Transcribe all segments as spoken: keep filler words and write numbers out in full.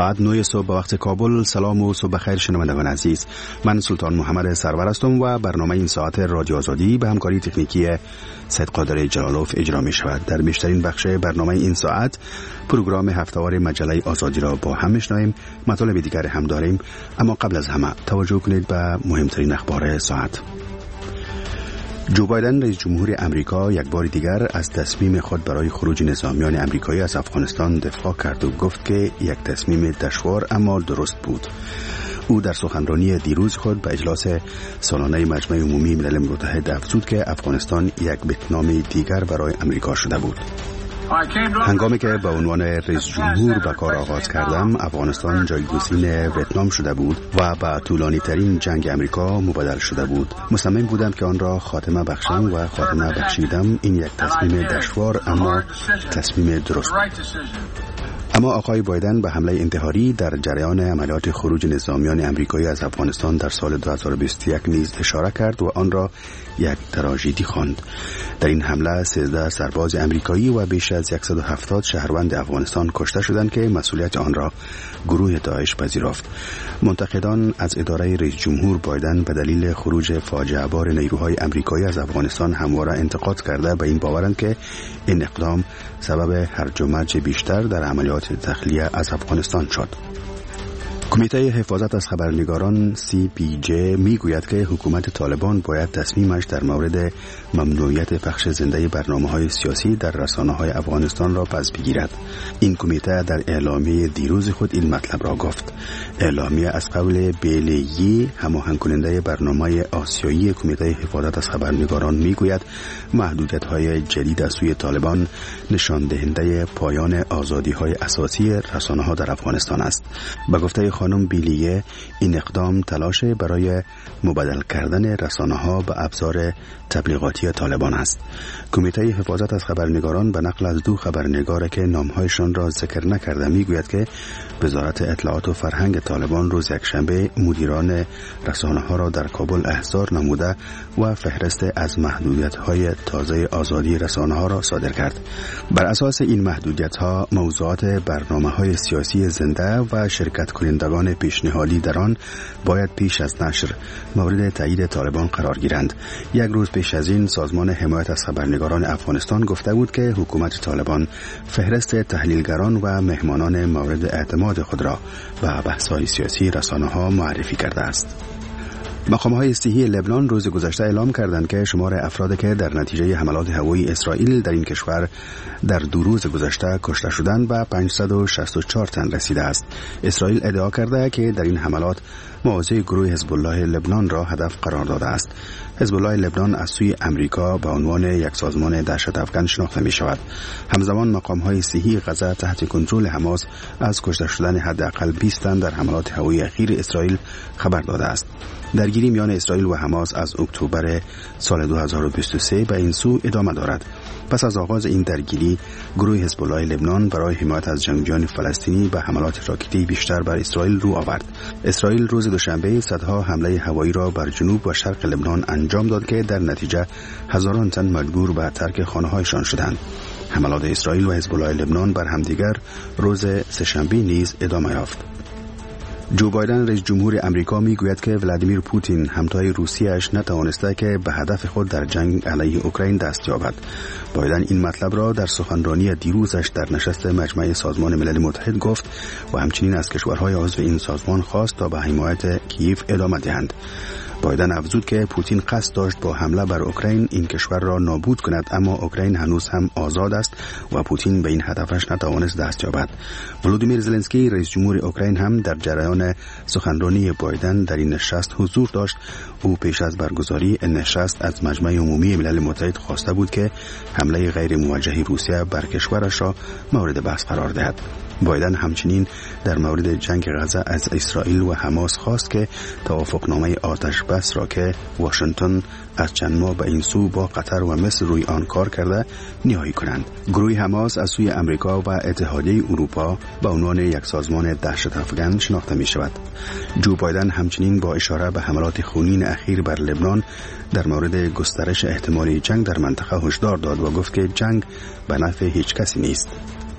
ساعت نه صبح به وقت کابل. سلام و صبح خیر شنوندگان عزیز. من سلطان محمد سرور هستم و برنامه این ساعت رادیو آزادی به همکاری تکنیکی سید قادر جلالوف اجرا می شود. در بیشترین بخش برنامه این ساعت پروگرام هفته‌وار مجله آزادی را با هم میشنویم. مطالب دیگر هم داریم، اما قبل از همه توجه کنید به مهمترین اخبار ساعت. جو بایدن رئیس جمهور امریکا یک بار دیگر از تصمیم خود برای خروج نظامیان امریکایی از افغانستان دفاع کرد و گفت که یک تصمیم دشوار اما درست بود. او در سخنرانی دیروز خود به اجلاس سالانه مجمع عمومی ملل متحد افزود که افغانستان یک ویتنام دیگر برای امریکا شده بود. هنگامی که به عنوان رئیس جمهور به کار آغاز کردم، افغانستان جایگزین ویتنام شده بود و به طولانی ترین جنگ امریکا مبدل شده بود. مصمم بودم که آن را خاتمه بخشم و خاتمه بخشیدم. این یک تصمیم دشوار اما تصمیم درست بود. اما آقای بایدن به حمله انتحاری در جریان عملیات خروج نظامیان امریکایی از افغانستان در سال دو هزار و بیست و یک نیز اشاره کرد و آن را یک تراژدی خواند. در این حمله سیزده سرباز امریکایی و بیش از صد و هفتاد شهروند افغانستان کشته شدند که مسئولیت آن را گروه داعش پذیرفت. منتقدان از اداره رئیس جمهور بایدن به دلیل خروج فاجعه بار نیروهای امریکایی از افغانستان همواره انتقاد کرده به این باورند که این اقدام سبب هرج و مرج بیشتر در عملیات تخلیه از افغانستان شد. کمیته حفاظت از خبرنگاران سی پی جی می گوید که حکومت طالبان باید تصمیمش در مورد ممنوعیت پخش زنده برنامه‌های سیاسی در رسانه‌های افغانستان را پس بگیرد. این کمیته در اعلامیه دیروز خود این مطلب را گفت. اعلامیه از قول بیلیی، هماهنگ کننده برنامه آسیایی کمیته حفاظت از خبرنگاران می گوید محدودیت‌های جدید از سوی طالبان نشان دهنده پایان آزادی‌های اساسی رسانه‌ها در افغانستان است. به گفته خانم بیلیه، این اقدام تلاش برای مبدل کردن رسانه‌ها به ابزار تبلیغاتی طالبان است. کمیته حفاظت از خبرنگاران به نقل از دو خبرنگار که نام‌هایشان را ذکر نکرده میگوید که وزارت اطلاعات و فرهنگ طالبان روز یکشنبه مدیران رسانه‌ها را در کابل احضار نموده و فهرست از محدودیت‌های تازه آزادی رسانه‌ها را صادر کرد. بر اساس این محدودیت‌ها، موضوعات برنامه‌های سیاسی زنده و شرکت کنندگان پیشنهادی در آن باید پیش از نشر مورد تایید طالبان قرار گیرند. یک روز پیش از این، سازمان حمایت از خبرنگاران افغانستان گفته بود که حکومت طالبان فهرست تحلیلگران و مهمانان مورد اعتماد خود را به بحث‌های سیاسی رسانه‌ها معرفی کرده است. مقام‌های صحی لبنان روز گذشته اعلام کردند که شمار افرادی که در نتیجه حملات هوایی اسرائیل در این کشور در دو روز گذشته کشته شدند به پانصد و شصت و چهار تن رسیده است. اسرائیل ادعا کرده که در این حملات مواضع گروه حزب الله لبنان را هدف قرار داده است. حزب الله لبنان از سوی امریکا به عنوان یک سازمان دهشت افکن شناخته می شود. همزمان مقام‌های صحی غزه تحت کنترل حماس از کشته شدن حداقل بیست تن در حملات هوایی اخیر اسرائیل خبر داده است. درگیری میان اسرائیل و حماس از اکتبر سال دو هزار و بیست و سه به این سو ادامه دارد. پس از آغاز این درگیری، گروه حزب الله لبنان برای حمایت از جنگجویان فلسطینی به حملات راکتی بیشتر بر اسرائیل رو آورد. اسرائیل روز دوشنبه صدها حمله هوایی را بر جنوب و شرق لبنان انجام داد که در نتیجه هزاران تن مجبور به ترک خانه‌هایشان شدند. حملات اسرائیل و حزب الله لبنان بر همدیگر روز سه‌شنبه نیز ادامه یافت. جو بایدن رئیس جمهور امریکا میگوید که ولادیمیر پوتین همتای روسیه‌اش نتوانسته که به هدف خود در جنگ علیه اوکراین دست یابد. بایدن این مطلب را در سخنرانی دیروزش در نشست مجمع سازمان ملل متحد گفت و همچنین از کشورهای عضو این سازمان خواست تا به حمایت کیف ادامه دهند. بایدن افزود که پوتین قصد داشت با حمله بر اوکراین این کشور را نابود کند، اما اوکراین هنوز هم آزاد است و پوتین به این هدفش نتوانست دست یابد. ولودیمیر زلنسکی رئیس جمهور اوکراین هم در جریان سخنرانی بایدن در این نشست حضور داشت. او پیش از برگزاری این نشست از مجمع عمومی ملل متحد خواسته بود که حمله غیر موجه روسیه بر کشورش را مورد بحث قرار دهد. بایدن همچنین در مورد جنگ غزه از اسرائیل و حماس خواست که توافقنامه آتش بس را که واشنگتن از چند ماه به این سو با قطر و مصر روی آن کار کرده نهایی کنند. گروه حماس از سوی امریکا و اتحادیه اروپا به عنوان یک سازمان دهشت افکن شناخته می شود. جو بایدن همچنین با اشاره به حملات خونین اخیر بر لبنان در مورد گسترش احتمالی جنگ در منطقه هشدار داد و گفت که جنگ به نفع هیچ کسی نیست.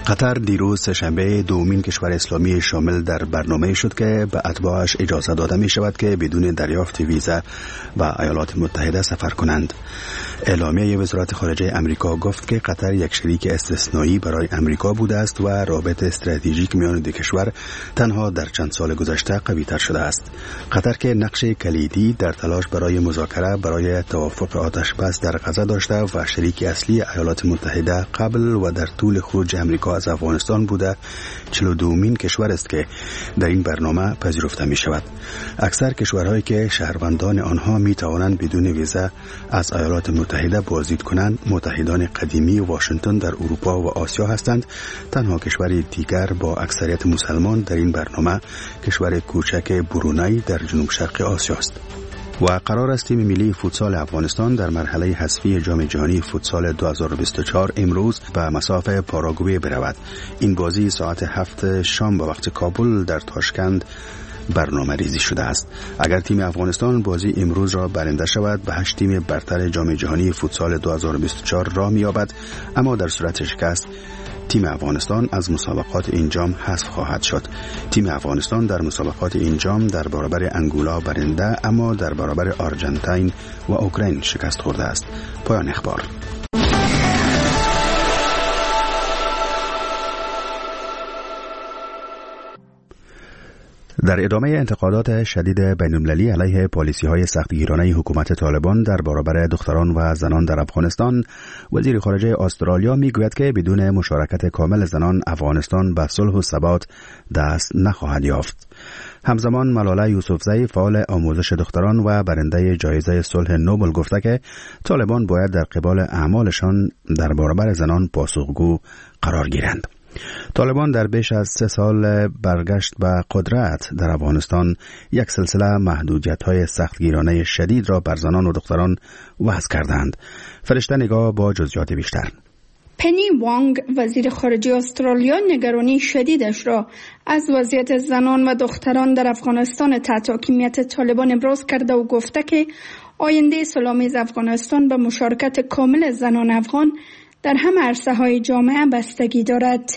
قطر دیروز سه‌شنبه دومین کشور اسلامی شامل در برنامه شد که به اتباعش اجازه داده می شود که بدون دریافت ویزا به ایالات متحده سفر کنند. اعلامیه وزارت خارجه امریکا گفت که قطر یک شریک استثنایی برای امریکا بوده است و رابطه استراتژیک میان دو کشور تنها در چند سال گذشته قوی تر شده است. قطر که نقش کلیدی در تلاش برای مذاکره برای توافق آتش بس در غزه داشته و شریک اصلی ایالات متحده قبل و در طول خروج امریکا از افغانستان بوده، چهل و دومین کشور است که در این برنامه پذیرفته می شود. اکثر کشورهایی که شهروندان آنها می توانند بدون ویزا از ایالات متحده بازدید کنند متحدان قدیمی واشنگتن در اروپا و آسیا هستند. تنها کشور دیگر با اکثریت مسلمان در این برنامه کشور کوچک برونای در جنوب شرق آسیا است. و قرار است تیم ملی فوتسال افغانستان در مرحله حذفی جام جهانی فوتسال دو هزار و بیست و چهار امروز به مسافه پاراگوئه برود. این بازی ساعت هفت شام به وقت کابل در تاشکند برنامه ریزی شده است. اگر تیم افغانستان بازی امروز را برنده شود به هشت تیم برتر جام جهانی فوتسال دو هزار و بیست و چهار راه می‌یابد، اما در صورت شکست تیم افغانستان از مسابقات این جام حذف خواهد شد. تیم افغانستان در مسابقات این جام در برابر انگولا برنده، اما در برابر آرژانتین و اوکراین شکست خورده است. پایان اخبار. در ادامه انتقادات شدید بین‌المللی علیه پالیسی‌های سختگیرانه حکومت طالبان در برابر دختران و زنان در افغانستان، وزیر خارجه استرالیا میگوید که بدون مشارکت کامل زنان افغانستان به صلح و ثبات دست نخواهد یافت. همزمان ملاله یوسفزئی فعال آموزش دختران و برنده جایزه صلح نوبل گفته که طالبان باید در قبال اعمالشان در برابر زنان پاسخگو قرار گیرند. طالبان در بیش از سه سال برگشت به قدرت در افغانستان یک سلسله محدودیت‌های سختگیرانه شدید را بر زنان و دختران وضع کردند. فرشته نگاه با جزئیات بیشتر. پنی وانگ وزیر خارجه استرالیا نگرانی شدیدش را از وضعیت زنان و دختران در افغانستان تحت حاکمیت طالبان ابراز کرده و گفته که آینده صلح‌آمیز افغانستان به مشارکت کامل زنان افغان در همه عرصه‌های جامعه بستگی دارد.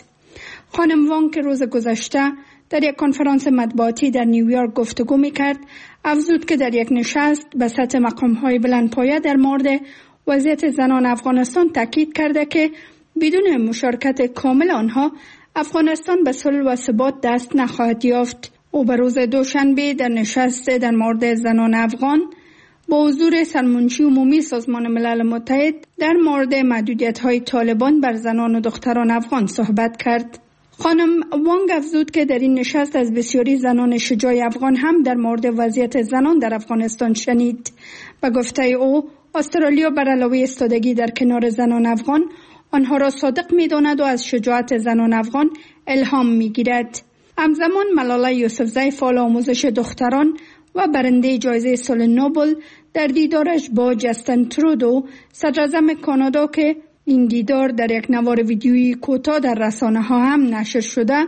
خانم وانگ که روز گذشته در یک کنفرانس مطبوعاتی در نیویورک گفتگو می‌کرد، افزود که در یک نشست به سطح مقام‌های بلندپایه در مورد وضعیت زنان افغانستان تاکید کرده که بدون مشارکت کامل آنها افغانستان به صلح و ثبات دست نخواهد یافت. او به روز دوشنبه در نشست در مورد زنان افغان با حضور سرمنشی عمومی سازمان ملل متحد در مورد محدودیت‌های طالبان بر زنان و دختران افغان صحبت کرد. خانم وانگ افزود که در این نشست از بسیاری زنان شجاع افغان هم در مورد وضعیت زنان در افغانستان شنید. به گفته او، استرالیا بر علاوه ایستادگی در کنار زنان افغان، آنها را صادق می‌داند و از شجاعت زنان افغان الهام می‌گیرد. همزمان ملاله یوسفزئی فعال آموزش دختران و برنده جایزه صلح نوبل در دیدارش با جاستین ترودو صدراعظم کانادا که این دیدار در یک نوار ویدیویی کوتاه در رسانه‌ها هم نشر شده،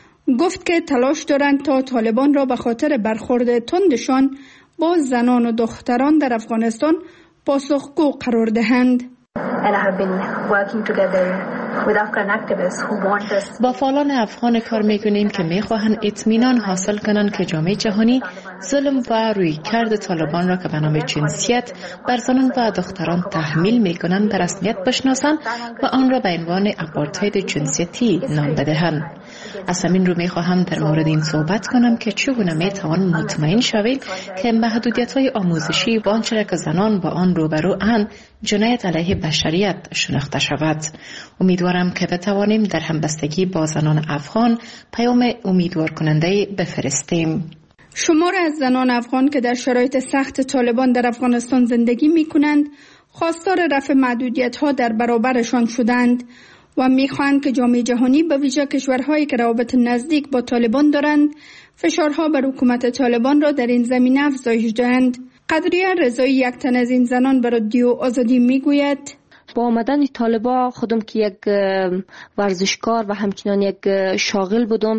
گفت که تلاش دارند تا طالبان را به خاطر برخورد تندشان با زنان و دختران در افغانستان پاسخگو قرار دهند. با فعالان افغان کار میکنیم که میخواهند اطمینان حاصل کنند که جامعه جهانی ظلم و رویکرد طالبان را که به نام جنسیت بر زنان و دختران تحمیل میکنند به رسمیت بشناسند و آن را به عنوان آپارتاید جنسیتی نام بدهند. از همین رو میخواهم در مورد این صحبت کنم که چگونه میتوان مطمئن شویم که محدودیت‌های آموزشی و آنچه که زنان با آن روبرو اند جنایت علیه بشریت شناخته شود. امیدوارم که بتوانیم در همبستگی با زنان افغان پیام امیدوار کننده بفرستیم. شمار از زنان افغان که در شرایط سخت طالبان در افغانستان زندگی می کنند خواستار رفع محدودیت‌ها در برابرشان شدند و می‌خواهند که جامعه جهانی به ویژه کشورهایی که روابط نزدیک با طالبان دارند فشارها بر حکومت طالبان را در این زمینه افزایش دهند. قدریه رضایی یک تن از این زنان به رادیو آزادی میگوید: با آمدن طالبان خودم که یک ورزشکار و همچنان یک شاغل بودم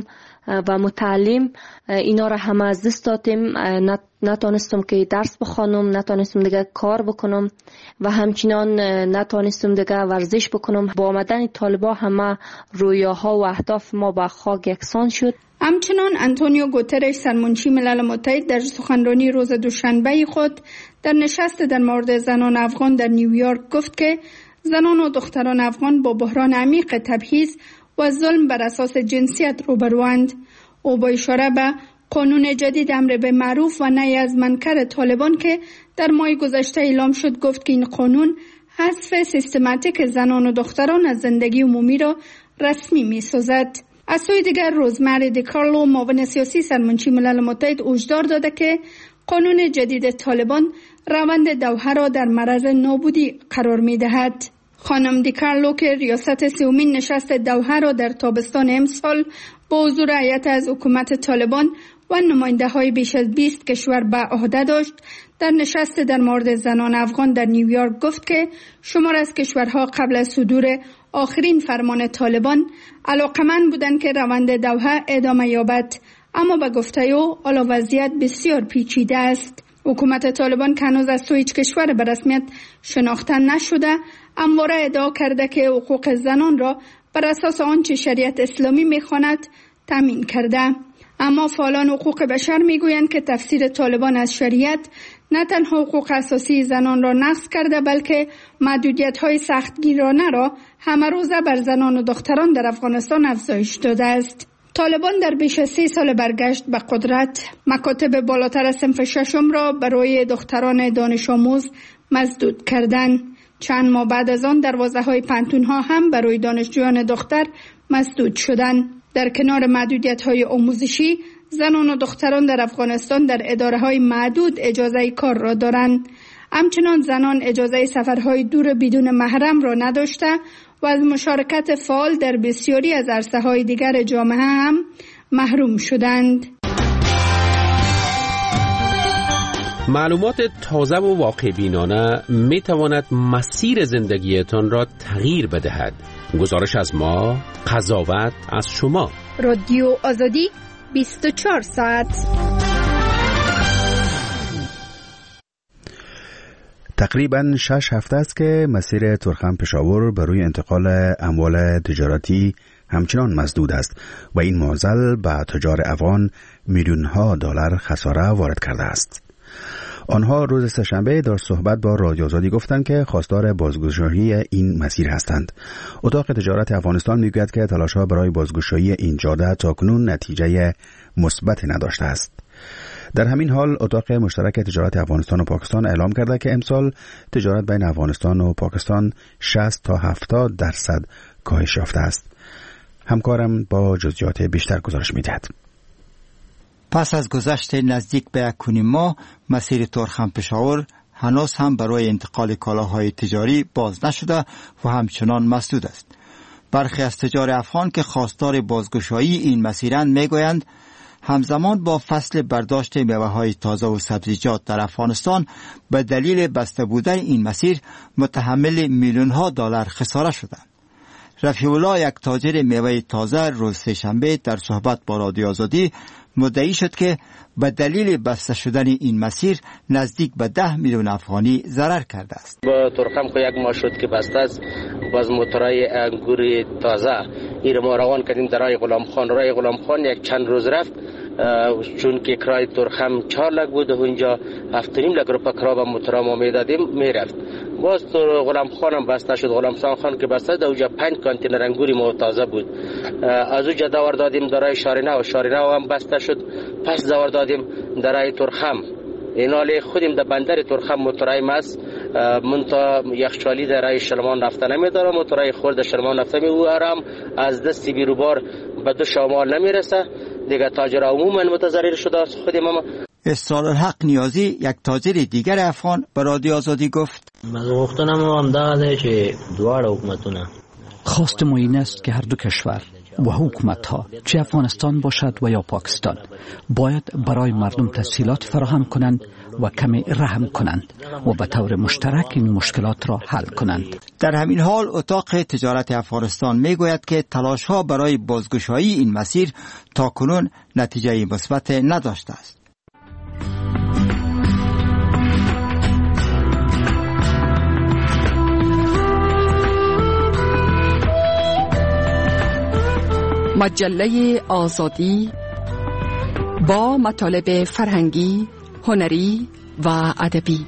و متعلم اینا را همه از دست دادیم. نتونستم که درس بخوانم، نتونستم دیگه کار بکنم و همچنان نتونستم دیگه ورزش بکنم. با آمدن طالبان همه رویاها و اهداف ما به خاک یکسان شد. همچنان آنتونیو گوترش سرمنشی ملل متحد در سخنرانی روز دوشنبه خود در نشست در مورد زنان افغان در نیویورک گفت که زنان و دختران افغان با بحران عمیق تبعیض و ظلم بر اساس جنسیت روبروند. او با اشاره به قانون جدید امر به معروف و نهی از منکر طالبان که در ماه گذشته اعلام شد گفت که این قانون حذف سیستماتیک زنان و دختران از زندگی عمومی را رسمی می سازد. از سوی دیگر روزمری دیکارلو معاون سیاسی سرمنشی ملل متحد هشدار داده که قانون جدید طالبان روند دوحه را در معرض نابودی قرار می دهد. خانم دیکارلو که ریاست سومین نشست دوحه را در تابستان امسال با حضور هیئت از حکومت طالبان و نماینده های بیش از بیست کشور به عهده داشت، در نشست در مورد زنان افغان در نیویورک گفت که شمار از کشورها قبل از صدور آخرین فرمان طالبان علاقمند بودند که روند دوحه ادامه یابد، اما به گفته او حالا وضعیت بسیار پیچیده است. حکومت طالبان که هنوز از سوی هیچ کشور به رسمیت شناخته نشده همواره ادعا کرده که حقوق زنان را بر اساس آنچه شریعت اسلامی می‌خواند تامین کرده، اما فعالان حقوق بشر میگویند که تفسیر طالبان از شریعت نه تنها حقوق اساسی زنان را نقض کرده بلکه محدودیت‌های سختگیرانه را همه روزه بر زنان و دختران در افغانستان افزایش داده است. طالبان در بیش از سی سال برگشت به قدرت مکاتب بالاتر از صنف ششم را برای دختران دانش آموز مسدود کردند. چند ماه بعد از آن دروازه‌های پانتون‌ها هم برای دانشجویان دختر مسدود شدند. در کنار محدودیت‌های آموزشی، زنان و دختران در افغانستان در اداره‌های معدود اجازه کار را دارند. همچنان زنان اجازه سفرهای دور بدون محرم را نداشته و از مشارکت فعال در بسیاری از عرصه‌های دیگر جامعه هم محروم شدند. معلومات تازه و واقع بینانه می تواند مسیر زندگیتان را تغییر بدهد. گزارش از ما، قضاوت از شما. رادیو آزادی بیست و چهار ساعت. تقریباً شش هفته است که مسیر تورخم پشاور برای انتقال اموال تجارتی همچنان مسدود است و این معضل به تجار افغان میلیون‌ها دلار خساره وارد کرده است. آنها روز سه‌شنبه در صحبت با رادیو آزادی گفتند که خواستار بازگشایی این مسیر هستند. اتاق تجارت افغانستان میگوید که تلاش‌ها برای بازگشایی این جاده تاکنون نتیجه مثبت نداشته است. در همین حال اتاق مشترک تجارت افغانستان و پاکستان اعلام کرده که امسال تجارت بین افغانستان و پاکستان شصت تا هفتاد درصد کاهش یافته است. همکارم با جزئیات بیشتر گزارش می‌دهد. پس از گذشت نزدیک به یک ماه، مسیر تورخم پشاور هنوز هم برای انتقال کالاهای تجاری باز نشده و همچنان مسدود است. برخی از تجار افغان که خواستار بازگشایی این مسیرند میگویند همزمان با فصل برداشت میوه‌های تازه و سبزیجات در افغانستان به دلیل بسته بودن این مسیر متحمل میلیون‌ها دلار خساره شدند. رفیع الله، یک تاجر میوه تازه، روز سه‌شنبه در صحبت با رادیو آزادی مدعی شد که به دلیل بسته شدن این مسیر نزدیک به ده میلیون افغانی ضرر کرده است. با تورخم خو یک ماه شد که بسته است. باز موتورای انگور تازه این ما روان کردیم در راه غلام خان. راه غلام خان یک چند روز رفت چون که کرای تورخم چهار لک بود و اونجا هفت و نیم لک رو پکرا با موتورا ما میدادیم میرفت. باز تو غلام خانم بسته شد. غلام خان که بسته در اونجا پنج کانتینر انگوری ما تازه بود. از اونجا دور دادیم در راه شارینه و شارینه هم بسته شد. پس دور دادیم در راه تورخم. اینالی خودیم در بندر تورخم موتورای ماست منتا یخچالی در راه شلمان رفته نمیداره. موتورای خورد شلمان رفته می او هم از دست بیروبار به دو شمال نمیرسه دیگه. تاجر عموما متضرر شده است. خودیم ما اسرارالحق نیازی، یک تاجر دیگر افغان، به رادیو آزادی گفت مزوختنم هم داده که دوار حکومتونه خواست ما این است که هر دو کشور و حکومت ها، چه افغانستان باشد و یا پاکستان، باید برای مردم تسهیلات فراهم کنند و کمی رحم کنند و به طور مشترک این مشکلات را حل کنند. در همین حال اتاق تجارت افغانستان می گوید که تلاش ها برای بازگشایی این مسیر تا کنون نتیجه مثبت نداشته است. مجله آزادی با مطالب فرهنگی، هنری و ادبی.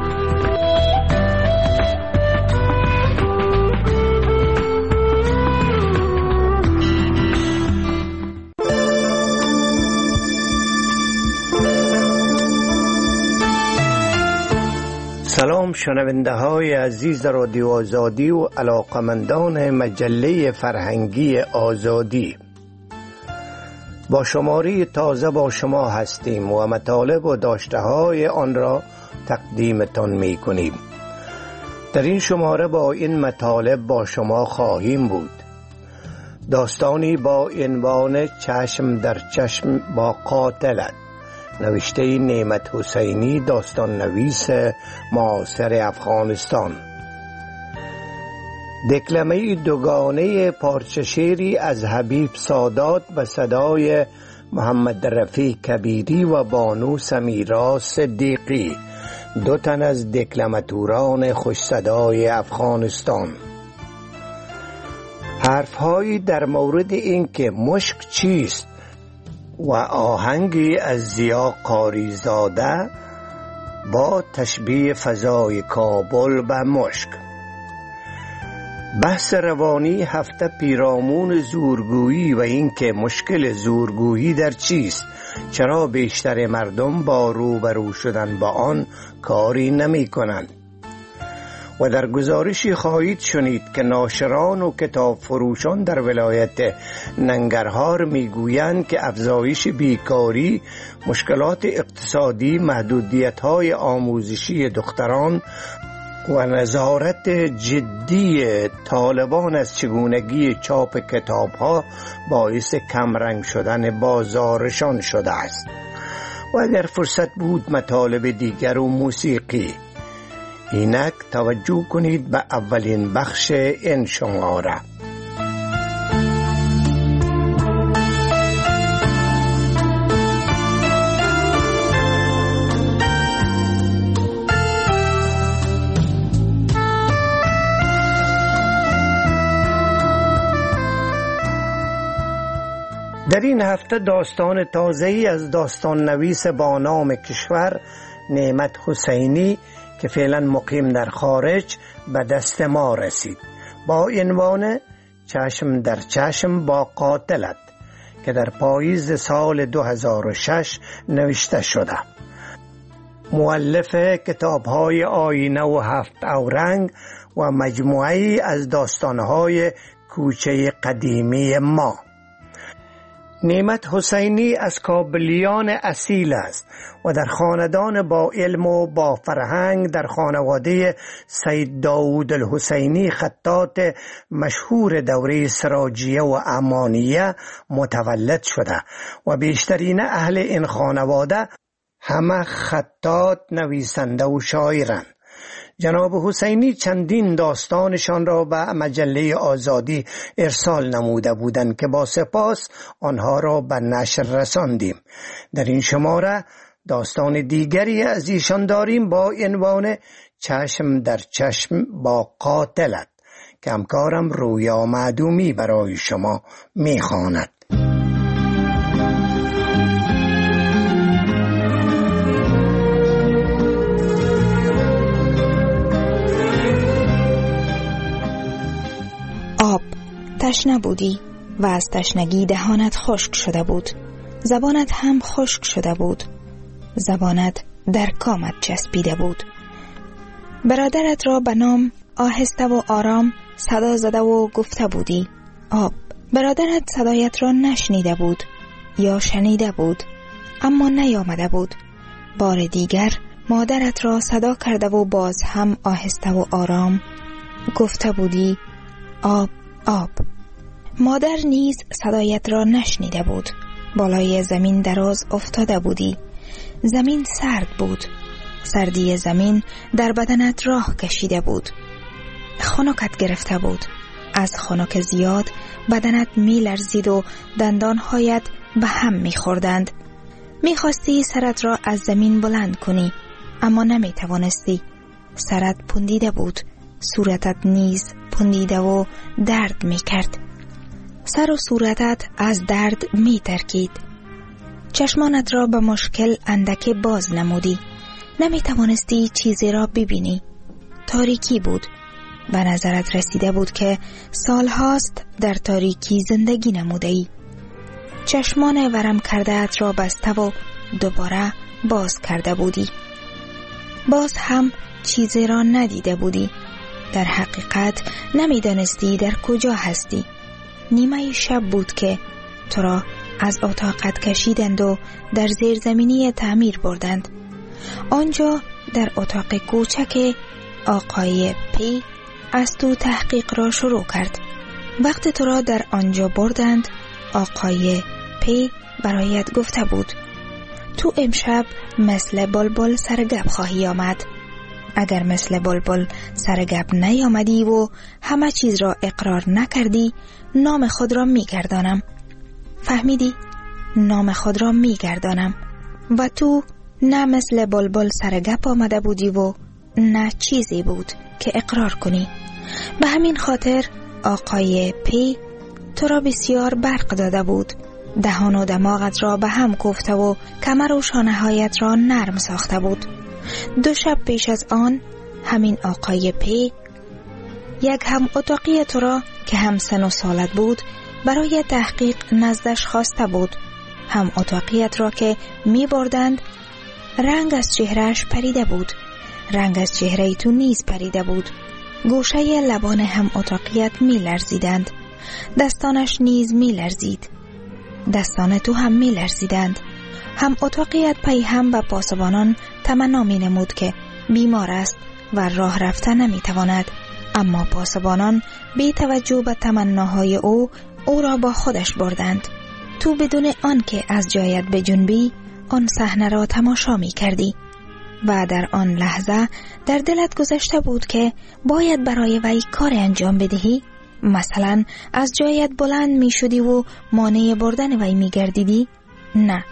سلام شنونده های عزیز رادیو آزادی و علاقمندان مجله فرهنگی آزادی. با شماری تازه با شما هستیم و مطالب و داشته های آن را تقدیمتان می کنیم. در این شماره با این مطالب با شما خواهیم بود. داستانی با عنوان چشم در چشم با قاتلت، نوشته نعمت حسینی، داستان نویس معاصر افغانستان. دکلمه دوگانه پارچه شعری از حبیب سادات به صدای محمد رفیع کبیری و بانو سمیرا صدیقی، دو تن از دکلماتوران خوش صدای افغانستان. حرفهایی در مورد اینکه مشک چیست و آهنگی از ضیا قاریزاده با تشبیه فضای کابل به مشک. بحث روانی هفته پیرامون زورگویی و اینکه مشکل زورگویی در چیست، چرا بیشتر مردم با روبرو شدن با آن کاری نمی کنند. و در گزارشی خواهید شنید که ناشران و کتاب فروشان در ولایت ننگرهار میگویند که افزایش بیکاری، مشکلات اقتصادی، محدودیت‌های آموزشی دختران و نظارت جدی طالبان از چگونگی چاپ کتاب‌ها باعث کمرنگ شدن بازارشان شده است. و اگر فرصت بود مطالب دیگر و موسیقی. اینک توجه کنید به اولین بخش این شماره. در این هفته داستان تازه‌ای از داستان نویس با نام کشور نعمت حسینی که فعلا مقیم در خارج به دست ما رسید، با عنوان چشم در چشم با قاتلت که در پاییز سال دو هزار و شش نوشته شده. مؤلف کتاب‌های آینه و هفت اورنگ و مجموعه‌ای از داستان‌های کوچه قدیمی ما. نعمت حسینی از کابلیان اصیل است و در خاندان با علم و با فرهنگ در خانواده سید داود الحسینی خطاط مشهور دوره سراجیه و امانیه متولد شده و بیشترین اهل این خانواده همه خطاط، نویسنده و شاعرند. جناب حسینی چندین داستانشان را به مجله آزادی ارسال نموده بودند که با سپاس آنها را به نشر رساندیم. در این شماره داستان دیگری از ایشان داریم با عنوان چشم در چشم با قاتلت که همکارم رویا معدومی برای شما میخواند. آب تشنه بودی و از تشنگی دهانت خشک شده بود، زبانت هم خشک شده بود، زبانت در کامت چسبیده بود. برادرت را به نام آهسته و آرام صدا زده و گفته بودی آب. برادرت صدایت را نشنیده بود یا شنیده بود اما نیامده بود. بار دیگر مادرت را صدا کرده و باز هم آهسته و آرام گفته بودی آب آب. مادر نیز صدایت را نشنیده بود. بالای زمین دراز افتاده بودی. زمین سرد بود. سردی زمین در بدنت راه کشیده بود. خنکت گرفته بود. از خنک زیاد بدنت می لرزید و دندانهایت به هم می خوردند. می خواستی سرت را از زمین بلند کنی، اما نمی توانستی. سرت پوندیده بود. صورتت نیز پوندیده و درد می کرد. سر و صورتت از درد می ترکید. چشمانت را به مشکل اندک باز نمودی. نمی توانستی چیزی را ببینی. تاریکی بود. به نظرت رسیده بود که سالهاست در تاریکی زندگی نموده‌ای. چشمان ورم کرده ات را بسته و دوباره باز کرده بودی. باز هم چیزی را ندیده بودی. در حقیقت نمیدانستی در کجا هستی. نیمه شب بود که تو را از اتاقت کشیدند و در زیرزمینی تعمیر بردند. آنجا در اتاق کوچک آقای پی از تو تحقیق را شروع کرد. وقت تو را در آنجا بردند، آقای پی برایت گفته بود تو امشب مثل بلبل سرگپ خواهی آمد. اگر مثل بلبل سرگپ نیامدی و همه چیز را اقرار نکردی، نام خود را میگردانم. فهمیدی؟ نام خود را میگردانم. و تو نه مثل بلبل سرگپ آمده بودی و نه چیزی بود که اقرار کنی. به همین خاطر آقای پی تو را بسیار برق داده بود. دهان و دماغت را به هم کوفته و کمر و شانه هایت را نرم ساخته بود. دو شب پیش از آن همین آقای پی یک هم اتاقی تو را که هم سن و سالت بود برای تحقیق نزدش خواسته بود. هم اتاقیت را که می بردند رنگ از چهرهش پریده بود. رنگ از چهره تو نیز پریده بود. گوشه لبان هم اتاقیت می لرزیدند. دستانش نیز می لرزید. دستان تو هم می لرزیدند. هم اتاقیت پی هم به پاسبانان تمنا می نمود که بیمار است و راه رفته نمی تواند. اما پاسبانان بی توجه به تمناهای او او را با خودش بردند. تو بدون آن که از جایت بجنبی آن صحنه را تماشا می کردی و در آن لحظه در دلت گذشته بود که باید برای وی کار انجام بدهی. مثلا از جایت بلند می شدی و مانع بردن وی می گردیدی؟ نه،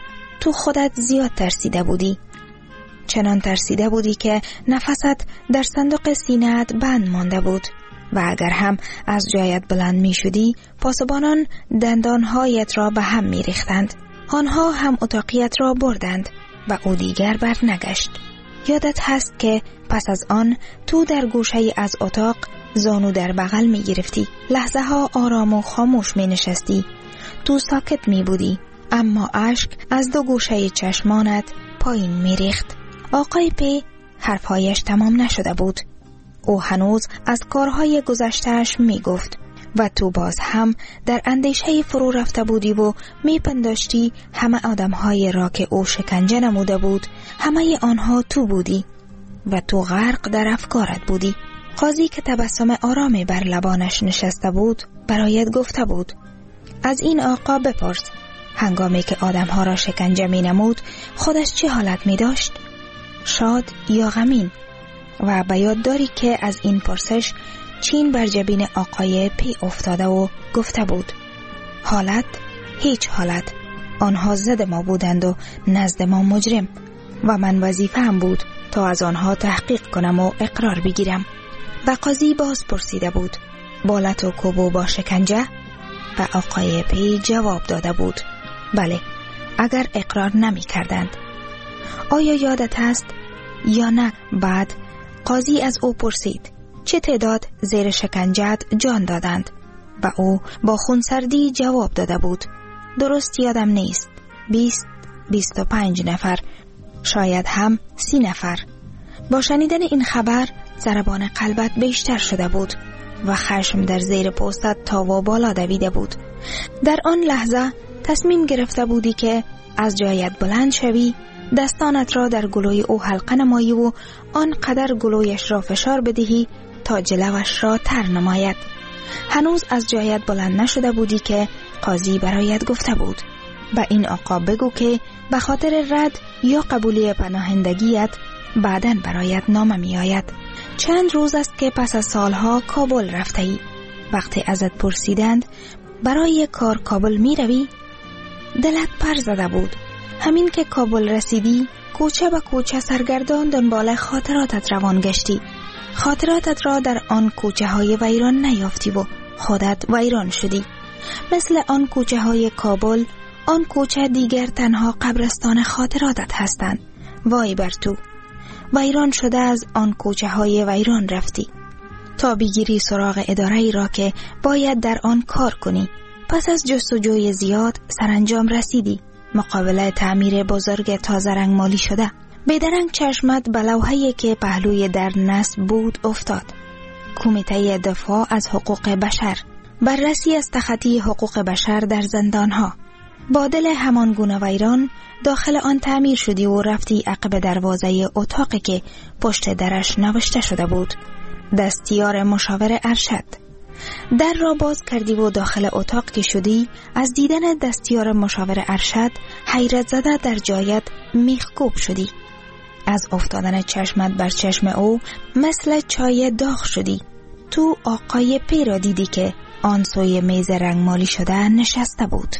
تو خودت زیاد ترسیده بودی. چنان ترسیده بودی که نفست در صندوق سینه‌ات بند مانده بود و اگر هم از جایت بلند می شدی پاسبانان دندانهایت را به هم می ریختند. آنها هم اتاقیت را بردند و او دیگر بر نگشت. یادت هست که پس از آن تو در گوشه از اتاق زانو در بغل می گرفتی. لحظه ها آرام و خاموش می نشستی. تو ساکت می بودی، اما اشک از دو گوشه چشمانت پایین می ریخت. آقای پی حرفهایش تمام نشده بود. او هنوز از کارهای گذشتهش می گفت و تو باز هم در اندیشه فرو رفته بودی و می پنداشتی همه آدمهای را که او شکنجه نموده بود همه آنها تو بودی و تو غرق در افکارت بودی. قاضی که تبسم آرامی بر لبانش نشسته بود برایت گفته بود از این آقا بپرس هنگامی که آدمها را شکنجه می نمود خودش چه حالت می داشت؟ شاد یا غمین؟ و به یاد داری که از این پرسش چین بر جبین آقای پی افتاده و گفته بود حالت؟ هیچ حالت. آنها زد ما بودند و نزد ما مجرم و من وظیفه هم بود تا از آنها تحقیق کنم و اقرار بگیرم. و قاضی باز پرسیده بود بالت و کوبو با شکنجه؟ و آقای پی جواب داده بود بله، اگر اقرار نمی کردند. آیا یادت هست یا نه؟ بعد قاضی از او پرسید چه تعداد زیر شکنجت جان دادند؟ و او با خونسردی جواب داده بود درست یادم نیست، بیست، بیست و پنج نفر، شاید هم سی نفر. با شنیدن این خبر ضربان قلبت بیشتر شده بود و خشم در زیر پوستت تا و بالا دویده بود. در آن لحظه تصمیم گرفته بودی که از جایت بلند شوی، دستانت را در گلوی او حلقه نمایی و آنقدر گلویش را فشار بدهی تا جلوش را تر نماید. هنوز از جایت بلند نشده بودی که قاضی برایت گفته بود به این آقا بگو که به خاطر رد یا قبولی پناهندگیت بعداً برایت نامه می آید. چند روز است که پس از سالها کابل رفته ای. وقتی ازت پرسیدند برای کار کابل می روی، دلت پر زده بود. همین که کابل رسیدی کوچه به کوچه سرگردان دنبال خاطراتت روان گشتی. خاطراتت را در آن کوچه های ویران نیافتی و خودت ویران شدی. مثل آن کوچه های کابل، آن کوچه دیگر تنها قبرستان خاطراتت هستند. وای بر تو، ویران شده از آن کوچه های ویران رفتی تا بگیری سراغ اداره ای را که باید در آن کار کنی. پس از جستجوی زیاد سرانجام رسیدی. مقابل تعمیر بزرگ تازه رنگ مالی شده. بدرنگ چشمت به لوحه‌ای که پهلوی در نصب بود افتاد. کمیته دفاع از حقوق بشر، بررسی از تخطی حقوق بشر در زندانها. با دل همان گونه ویران داخل آن تعمیر شدی و رفتی عقب دروازه اتاقی که پشت درش نوشته شده بود دستیار مشاور ارشد. در را باز کردی و داخل اتاق که شدی از دیدن دستیار مشاور ارشد حیرت زده در جایت میخکوب شدی. از افتادن چشمت بر چشم او مثل چای داغ شدی. تو آقای پی را دیدی که آن سوی میز رنگمالی شده نشسته بود.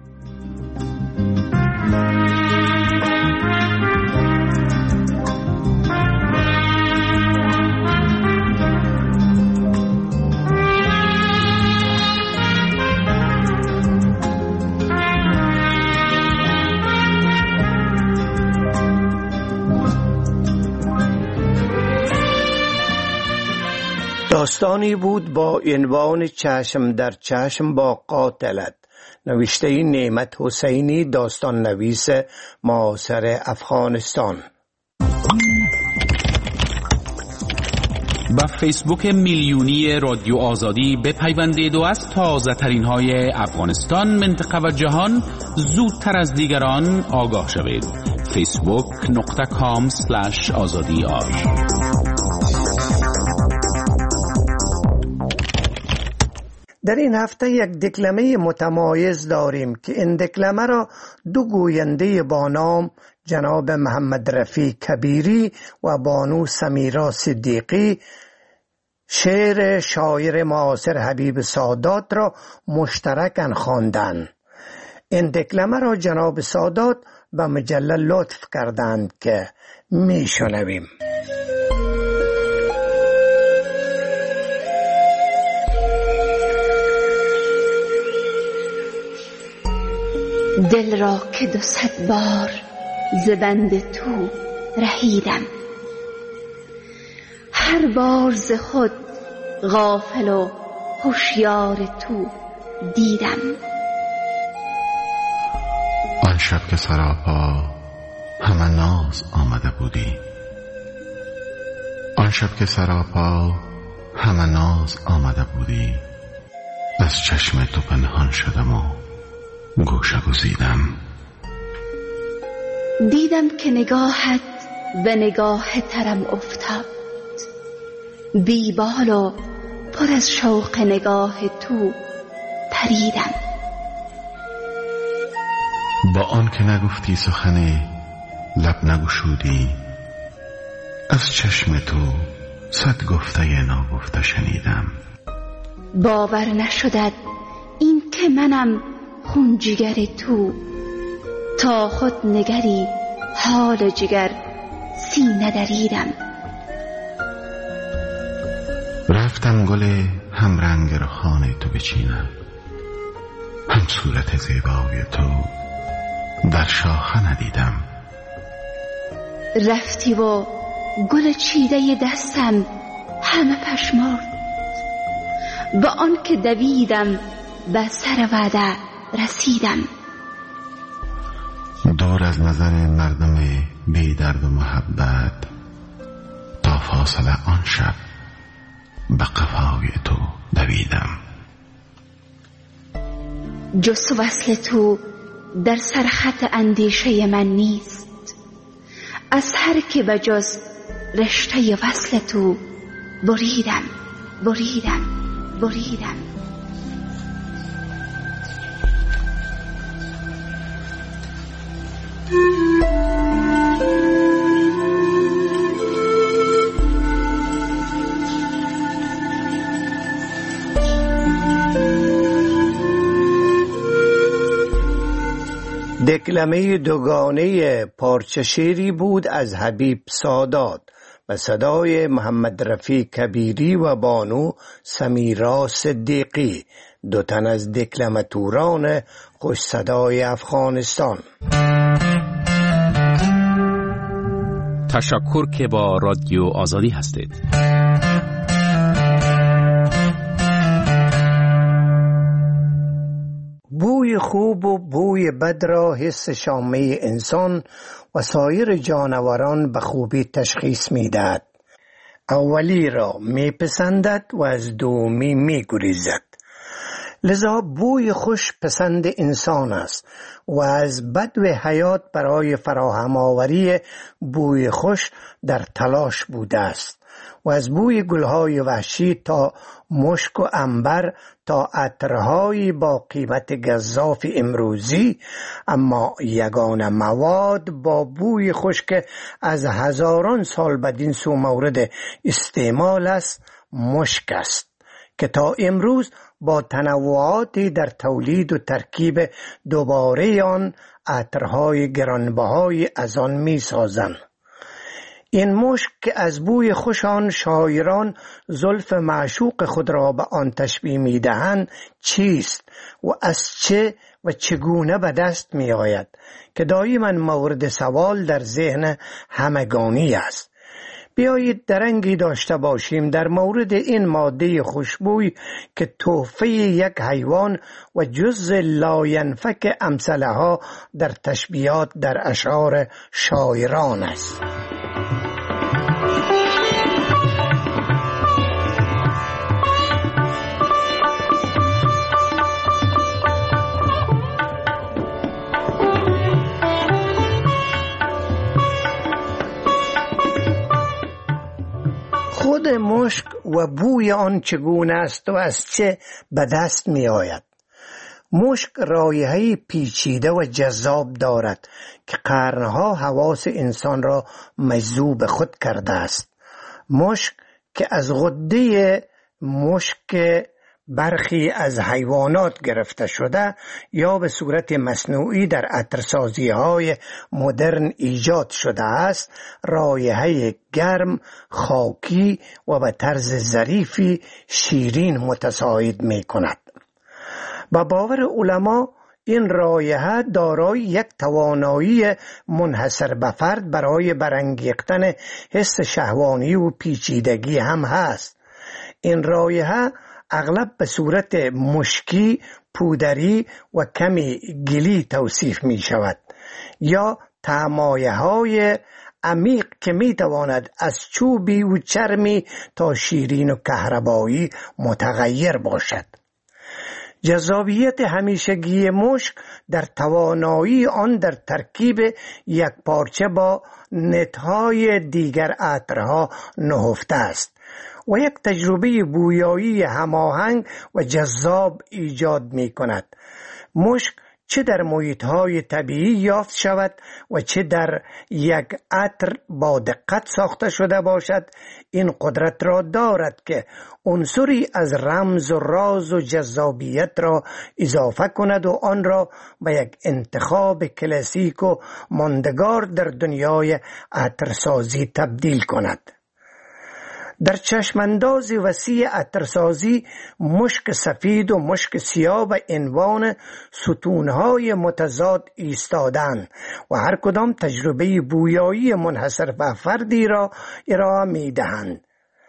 داستانی بود با عنوان چشم در چشم با قاتلت، نوشته نعمت حسینی، داستان نویس معاصر افغانستان. با فیسبوک میلیونی رادیو آزادی بپیوندید و از تازه ترین های افغانستان، منطقه و جهان زودتر از دیگران آگاه شوید. فیسبوک نقطه کام سلش آزادی آر. در این هفته یک دکلمه متمایز داریم که این دکلمه را دو گوینده با نام جناب محمد رفیع کبیری و بانو سمیرا صدیقی شعر شاعر معاصر حبیب سادات را مشترکاً خواندند. این دکلمه را جناب سادات به مجله لطف کردند که می شنویم. دل را که دو صد بار ز بند تو رهیدم، هر بار ز خود غافل و هوشیار تو دیدم. آن شب که سراپا همه ناز آمده بودی، آن شب که سراپا همه ناز آمده بودی، از چشم تو پنهان شدم و گوشه گزیدم. دیدم که نگاهت به نگاه ترم افتاد، بیبال و پر از شوق نگاه تو پریدم. با آن که نگفتی سخنی لب نگشودی، از چشم تو صد گفته ناگفته شنیدم. باور نشدد این که منم خون جگر تو، تا خود نگری حال جگر سینه دریدم. رفتم گل هم رنگ رخان تو بچینم، هم صورت زیبای تو در شاخه ندیدم. رفتی و گل چیده دستم همه پشمرد، با آن که دویدم به سر وعده رسیدم. دور از نظر مردم بی درد و محبت، تا فاصله آن شب به قفای تو دویدم. جز وصل تو در سرخط اندیشه من نیست، از هر که بجز رشته وصل تو بریدم بریدم. بریدم. دکلمه دوگانه پارچه شعری بود از حبیب سادات و صدای محمد رفیع کبیری و بانو سمیرا صدیقی، دو تن از دکلماتوران خوش صدای افغانستان. تشکر که با رادیو آزادی هستید. بوی خوب و بوی بد را حس شامه انسان و سایر جانوران به خوبی تشخیص می دهد. اولی را می پسندد و از دومی می گریزد. لذا بوی خوش پسند انسان است و از بدو حیات برای فراهم آوری بوی خوش در تلاش بوده است و از بوی گلهای وحشی تا مشک و عنبر تا عطرهای با قیمت گزاف امروزی، اما یگانه مواد با بوی خوش که از هزاران سال بدین سو مورد استعمال است مشک است که تا امروز با تنوعاتی در تولید و ترکیب دوباره آن عطرهای گرانبهای از آن می سازند. این مشک که از بوی خوش آن شاعران زلف معشوق خود را به آن تشبیه می دهند چیست و از چه و چگونه به دست می آید که دایما مورد سوال در ذهن همگانی است. بیایید درنگی داشته باشیم در مورد این ماده خوشبوی که تحفه یک حیوان و جزء لاینفک امثلها در تشبیهات در اشعار شاعران است. خود مشک و بوی آن چگونه است و از چه به دست می آید؟ مشک رایحه‌ای پیچیده و جذاب دارد که قرنها حواس انسان را مجذوب خود کرده است. مشک که از غده مشک برخی از حیوانات گرفته شده یا به صورت مصنوعی در عطرسازی‌های مدرن ایجاد شده است، رایحه گرم، خاکی و به طرز ظریفی شیرین متساعد می کند. با باور علما این رایحه دارای یک توانایی منحصر به فرد برای برانگیختن حس شهوانی و پیچیدگی هم هست. این رایحه اغلب به صورت مشکی، پودری و کمی گلی توصیف می شود یا طعمایه های عمیق که می تواند از چوبی و چرمی تا شیرین و کهربایی متغیر باشد. جذابیت همیشگی مشک در توانایی آن در ترکیب یک پارچه با نتهای دیگر عطرها نهفته است و یک تجربه بویایی هماهنگ و جذاب ایجاد می کند. مشک چه در محیط‌های طبیعی یافت شود و چه در یک عطر با دقت ساخته شده باشد، این قدرت را دارد که عنصری از رمز و راز و جذابیت را اضافه کند و آن را به یک انتخاب کلاسیک و ماندگار در دنیای عطرسازی تبدیل کند. در چشمانداز وسیع عطرسازی مشک سفید و مشک سیاه به عنوان ستونهای متضاد ایستادند و هر کدام تجربه بویایی منحصر به فردی را ارائه می‌دهند.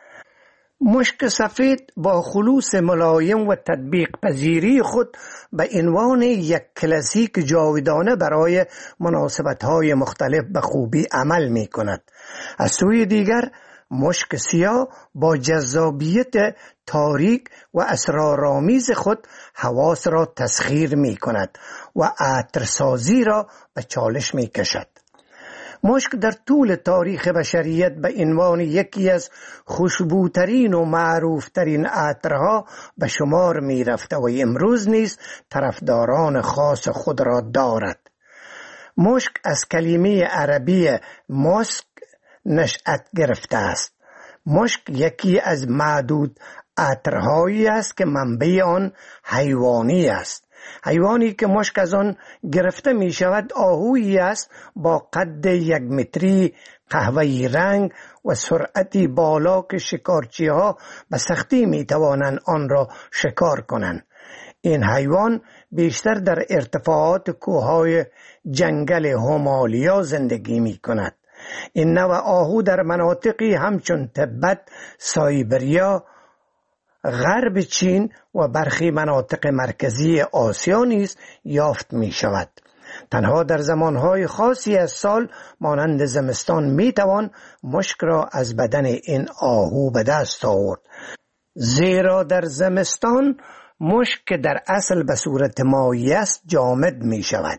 مشک سفید با خلوص ملایم و تطبیق پذیری خود به عنوان یک کلاسیک جاودانه برای مناسبت‌های مختلف به خوبی عمل می‌کند. از سوی دیگر مشک سیاه با جذابیت تاریک و اسرارآمیز خود حواس را تسخیر می کند و عطرسازی را به چالش می کشد. مشک در طول تاریخ بشریت به عنوان یکی از خوشبوترین و معروفترین عطرها به شمار می رفته و امروز نیز طرفداران خاص خود را دارد. مشک از کلمه عربی مسک نشأت گرفته است. مشک یکی از معدود عطرهایی است که منبع آن حیوانی است. حیوانی که مشک از آن گرفته می شود آهویی است با قد یک متری، قهوه‌ای رنگ و سرعتی بالا که شکارچی ها به سختی می توانند آن را شکار کنند. این حیوان بیشتر در ارتفاعات کوههای جنگل هیمالیا زندگی می کند. این نوع آهو در مناطقی همچون تبت، سایبریا، غرب چین و برخی مناطق مرکزی آسیا نیز یافت می شود. تنها در زمانهای خاصی از سال مانند زمستان می توان مشک را از بدن این آهو به دست آورد، زیرا در زمستان مشک که در اصل به صورت مایی است جامد می شود.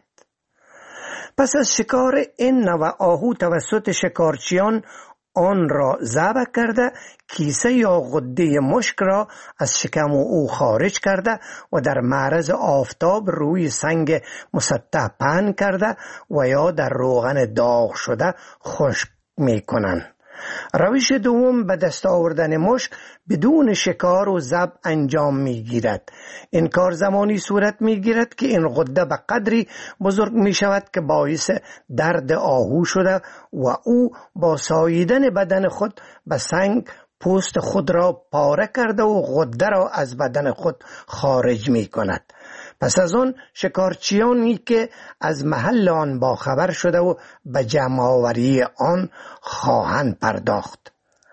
پس از شکار این نوع آهو توسط شکارچیان آن را ذبح کرده، کیسه یا غده مشک را از شکم او خارج کرده و در معرض آفتاب روی سنگ مسطح پهن کرده و یا در روغن داغ شده خشک می کنند. روش دوم به دست آوردن مشک بدون شکار و ذبح انجام می گیرد. این کار زمانی صورت می گیرد که این غده به قدری بزرگ می شود که باعث درد آهو شده و او با ساییدن بدن خود به سنگ پوست خود را پاره کرده و غده را از بدن خود خارج می کند. پس از آن شکارچیانی که از محل آن باخبر شده و به جمع آوری آن خواهند پرداخت.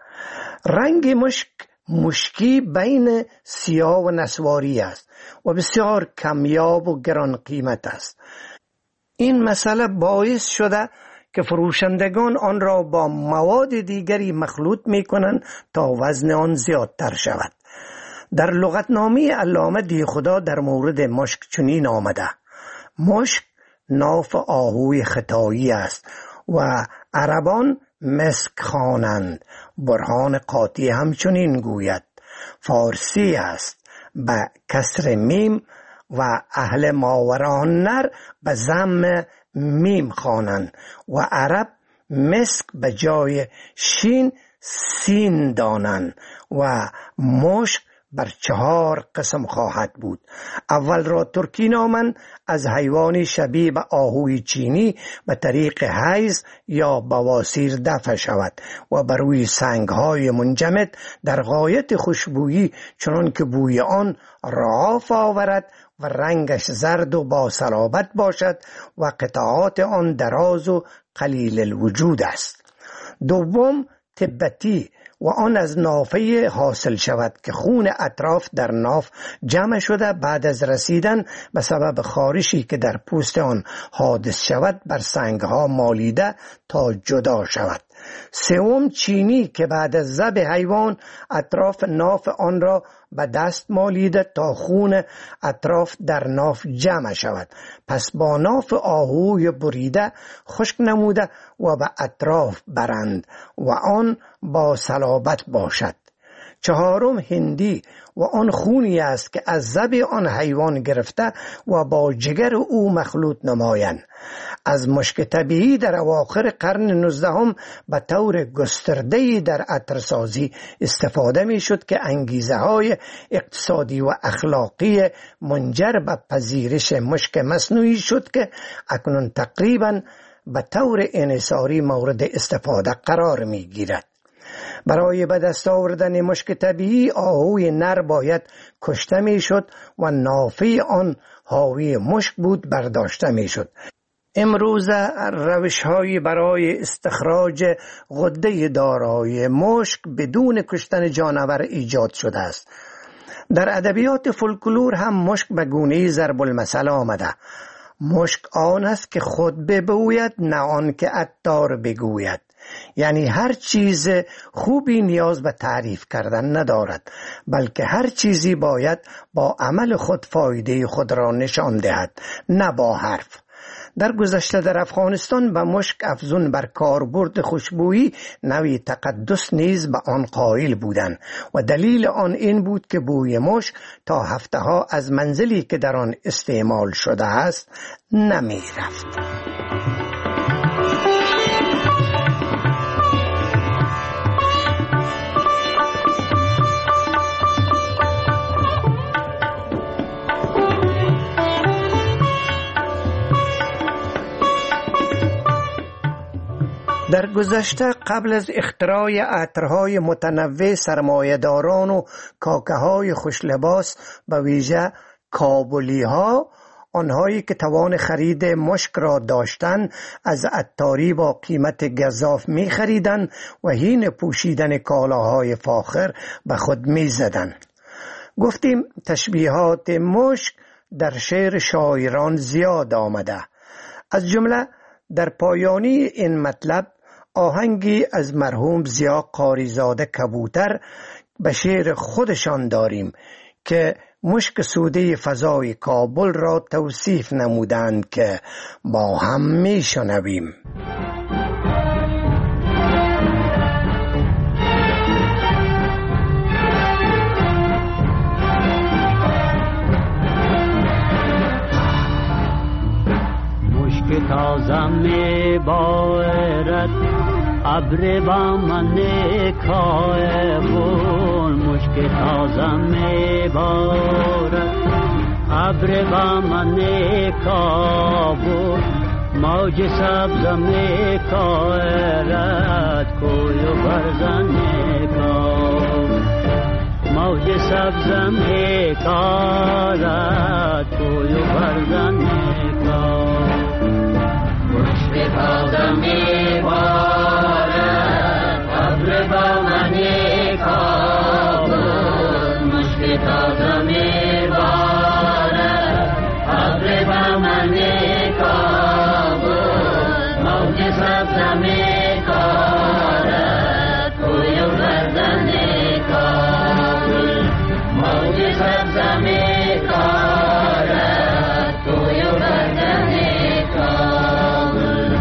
رنگ مشک مشکی بین سیاه و نسواری است و بسیار کمیاب و گران قیمت است. این مسئله باعث شده که فروشندگان آن را با مواد دیگری مخلوط می کنند تا وزن آن زیادتر شود. در لغتنامه علامه دیخدا در مورد مشک چنین آمده: مشک ناف آهوی خطایی است و عربان مسک خوانند. برهان قاطی همچنین گوید: فارسی است به کسر میم و اهل ماورانر به ضم میم خوانند و عرب مسک به جای شین سین دانند و مشک بر چهار قسم خواهد بود. اول را ترکی نامند، از حیوانی شبیه به آهوی چینی به طریق حیز یا بواسیر دفع شود و بر روی سنگهای منجمد در غایت خوشبویی چنان که بوی آن رعاف آورد و رنگش زرد و با صلابت باشد و قطعات آن دراز و قلیل الوجود است. دوم تبتی و آن از نافه حاصل شود که خون اطراف در ناف جمع شده بعد از رسیدن به سبب خارشی که در پوست آن حادث شود بر سنگها مالیده تا جدا شود. سوم چینی که بعد از ذبح حیوان اطراف ناف آن را به دست مالیده تا خون اطراف در ناف جمع شود، پس با ناف آهوی بریده خشک نموده و به اطراف برند و آن با صلابت باشد. چهارم هندی و آن خونی است که از ذبح آن حیوان گرفته و با جگر او مخلوط نمایند. از مشک طبیعی در اواخر قرن نوزدهم به طور گسترده‌ای در عطرسازی استفاده می شد که انگیزه های اقتصادی و اخلاقی منجر به پذیرش مشک مصنوعی شد که اکنون تقریباً به طور انحصاری مورد استفاده قرار می گیرد. برای به دست آوردن مشک طبیعی آهوی نر باید کشته می شد و نافه آن حاوی مشک بود برداشته می شد. امروز روش هایی برای استخراج غده دارای مشک بدون کشتن جانور ایجاد شده است. در ادبیات فولکلور هم مشک به گونه ضرب المثل آمده: مشک آن است که خود ببوید نه آن که عطار بگوید. یعنی هر چیز خوبی نیاز به تعریف کردن ندارد، بلکه هر چیزی باید با عمل خود فایده خود را نشان دهد، نه با حرف. در گذشته در افغانستان به مشک افزون بر کاربرد خوشبویی نوعی تقدس نیز به آن قائل بودند و دلیل آن این بود که بوی مشک تا هفته ها از منزلی که در آن استعمال شده است نمی رفت. در گذشته قبل از اختراع عطرهای متنوع سرمایه‌داران و کاکه‌های خوشلباس به ویژه کابلی‌ها، آنهایی که توان خرید مشک را داشتند از عطاری با قیمت گزاف می خریدند و حین پوشیدن کالاهای فاخر به خود می زدند. گفتیم تشبیهات مشک در شعر شاعران زیاد آمده. از جمله در پایانی این مطلب آهنگی از مرحوم ضیا قاریزاده کبوتر به شعر خودشان داریم که مشک سوده فضای کابل را توصیف نمودند که با هم می شنویم. مشک تازه می بارد ابر با من کابل، مشک تازه می بارد ابر با من کابل، موج سبز می کارد کوی و برزن کابل، موج سبز می کارد کوی و برزن کابل، مشک تازه می بارد ابر با من کابل، مشک تازه می بارد ابر با من کابل، موج سبز می کارد کوی و برزن کابل، موج سبز می کارد کوی و برزن کابل.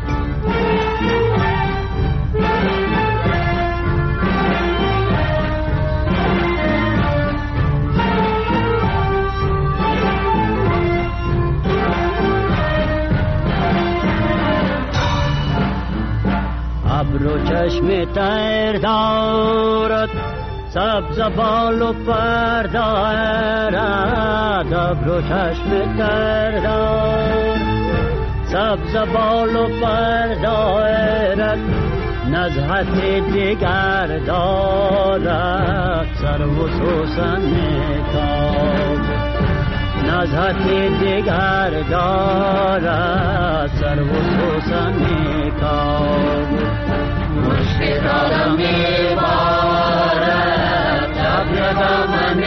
ابر و چشم تر دارد سبز بال و پر دارد، ابر و چشم تر دارد سبز بال و پر دارد، نزهت دیگر دارد سرو و سوسن کابل، نزهت دیگر دارد سرو و سوسن کابل، مشک تازه می بارد ابر با من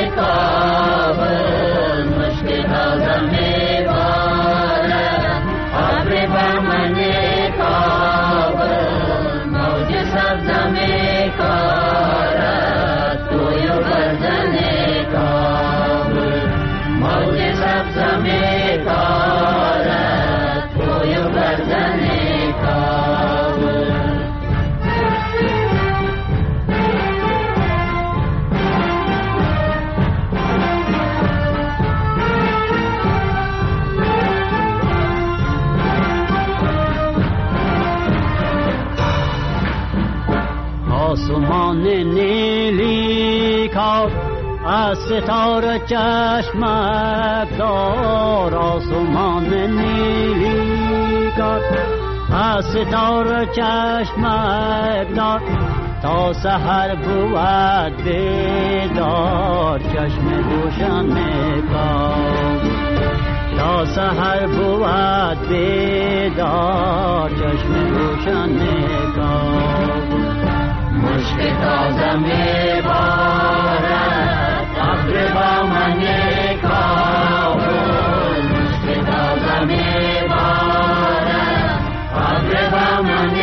کابل، مشک تازه می بارد ابر با من کابل، موج سبز می کارد کوی و برزن کابل، موج سبز می کارد کوی و برزن کابل. آسمان نیلی کار از ستاره چشمک دار، آسمان نیلی کار از ستاره چشمک دار، تا سحر بود بیدار چشم روشن میکار، تا سحر بود بیدار چشم روشن میکار، مشک تازه می بارد ابر با من کابل، مشک تازه می بارد ابر با من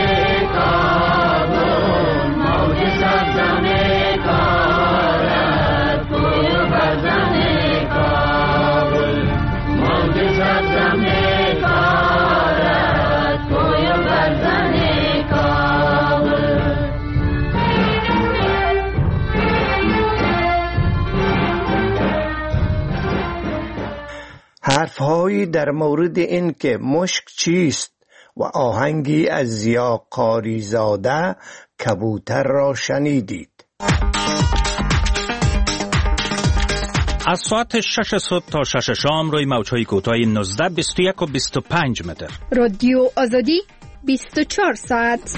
کابل، موج سبز می کارد کوی و برزن کابل، موج سبز می کارد حرفهایی در مورد این که مشک چیست و آهنگی از ضیا قاری زاده کبوتر را شنیدید. از ساعت شش صبح تا شش شام روی موج‌های کوتاه نوزده، بیست و یک و بیست و پنج متر. رادیو آزادی بیست و چهار ساعت.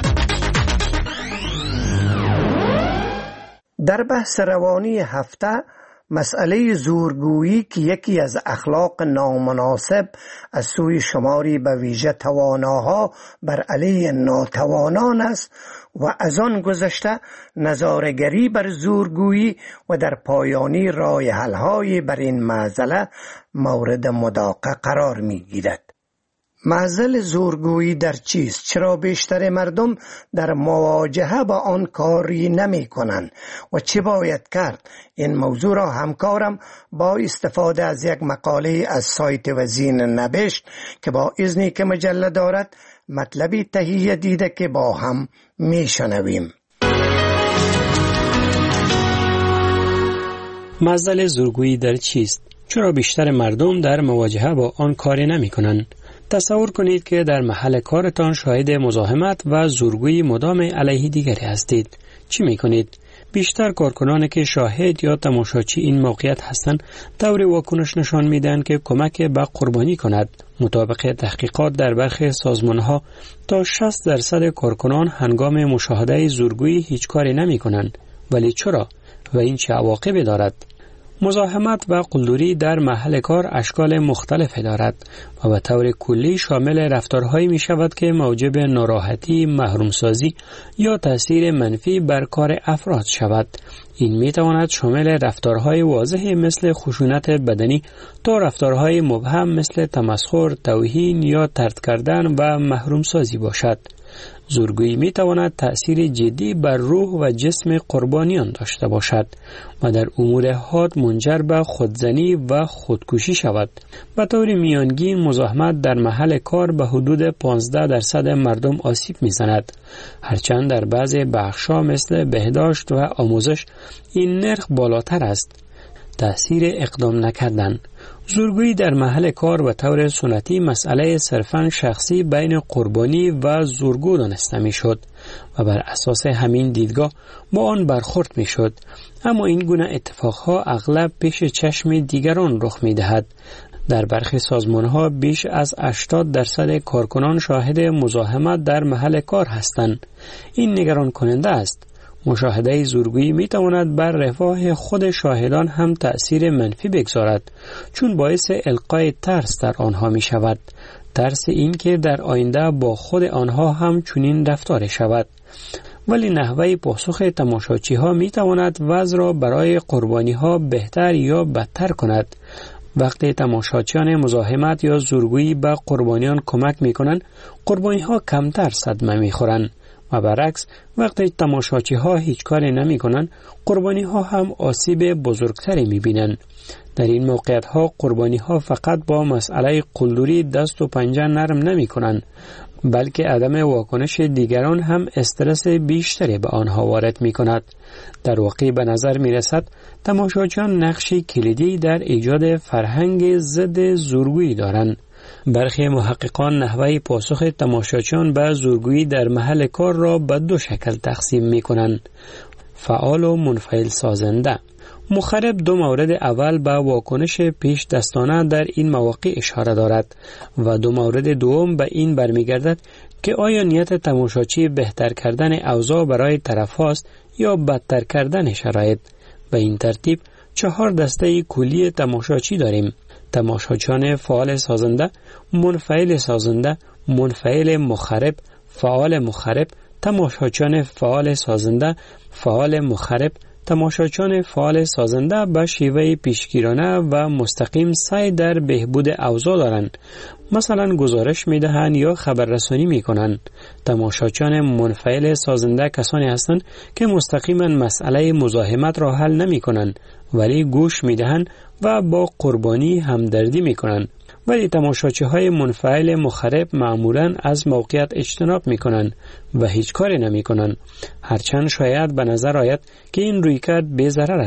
در بحث روانی هفته مسئله زورگویی که یکی از اخلاق نامناسب از سوی شماری به ویژه تواناها بر علیه ناتوانان است و از آن گذشته نظاره‌گری بر زورگویی و در پایانی راه حل‌های بر این معضله مورد مداقه قرار می‌گیرد. معضل زورگویی در چیست؟ چرا بیشتر مردم در مواجهه با آن کاری نمی کنند و چه باید کرد؟ این موضوع را همکارم با استفاده از یک مقاله از سایت وزین نبشت که با اذنی که مجله دارد مطلبی تهیه دیده که با هم می شنویم. معضل زورگویی در چیست؟ چرا بیشتر مردم در مواجهه با آن کاری نمی کنند؟ تصور کنید که در محل کارتان شاهد مزاحمت و زورگویی مدام علیه دیگری هستید. چی می کنید؟ بیشتر کارکنانی که شاهد یا تماشاچی این موقعیت هستند طور واکنش نشان میدن که کمک به قربانی کند. مطابق تحقیقات در برخی سازمانها تا شصت درصد کارکنان هنگام مشاهده زورگویی هیچ کاری نمی کنند. ولی چرا؟ و این چه عواقبی دارد؟ مزاحمت و قلدری در محل کار اشکال مختلفی دارد و به طور کلی شامل رفتارهایی می شود که موجب ناراحتی، محرومسازی یا تأثیر منفی بر کار افراد شود. این می تواند شامل رفتارهای واضح مثل خشونت بدنی تا رفتارهای مبهم مثل تمسخر، توهین یا طرد کردن و محرومسازی باشد. زورگویی می تواند تأثیر جدی بر روح و جسم قربانیان داشته باشد و در امور حاد منجر به خودزنی و خودکشی شود. به طور میانگین مزاحمت در محل کار به حدود پانزده درصد مردم آسیب می زند. هرچند در بعضی بخش‌ها مثل بهداشت و آموزش این نرخ بالاتر است. تأثیر اقدام نکردن. زورگویی در محل کار به طور سنتی مسئله صرفاً شخصی بین قربانی و زورگو دانسته می شد و بر اساس همین دیدگاه با آن برخورد می شد. اما این گونه اتفاقها اغلب پیش چشم دیگران رخ می دهد. در برخی سازمانها بیش از هشتاد درصد کارکنان شاهد مزاحمت در محل کار هستند. این نگران کننده است. مشاهده زورگویی می تواند بر رفاه خود شاهدان هم تأثیر منفی بگذارد، چون باعث القای ترس در آنها می شود. ترس این که در آینده با خود آنها هم چنین رفتار شود. ولی نحوه پاسخ تماشاچی ها می تواند وضع را برای قربانی ها بهتر یا بدتر کند. وقتی تماشاچیان مزاحمت یا زورگویی به قربانیان کمک می کنند، قربانی ها کمتر صدمه می خورند. و برعکس وقتی تماشاچی ها هیچ کاری نمی کنند، قربانی ها هم آسیب بزرگتری می بینند. در این موقعیت ها قربانی ها فقط با مسئله قلدری دست و پنجه نرم نمی کنند، بلکه عدم واکنش دیگران هم استرس بیشتری به آنها وارد می کند. در واقع به نظر می رسد تماشاچیان نقشی کلیدی در ایجاد فرهنگ ضد زورگویی دارند. برخی محققان نحوه پاسخ تماشاچیان به زورگویی در محل کار را به دو شکل تقسیم می کنند: فعال و منفعل سازنده. مخرب دو مورد اول به واکنش پیش دستانه در این مواقع اشاره دارد و دو مورد دوم به این برمیگردد که آیا نیت تماشاچی بهتر کردن اوضاع برای طرف هاست یا بدتر کردن شرایط. به این ترتیب چهار دسته کلی تماشاچی داریم: تماشاچیان فعال سازنده، منفعل سازنده، منفعل مخرب، فعال مخرب، تماشاچیان فعال سازنده، فعال مخرب. تماشاچیان فعال سازنده به شیوه پیشگیرانه و مستقیم سعی در بهبود اوضاع دارند. مثلا گزارش میدهند یا خبررسانی میکنند. تماشاچیان منفعل سازنده کسانی هستند که مستقیما مسئله مزاحمت را حل نمی کنند، ولی گوش میدهند و با قربانی همدردی میکنند. ولی تماشاچی های منفعل مخرب معمولاً از موقعیت اجتناب میکنند و هیچ کاری نمیکنند، هرچند شاید به نظر آید که این رویکرد بی ضرر است،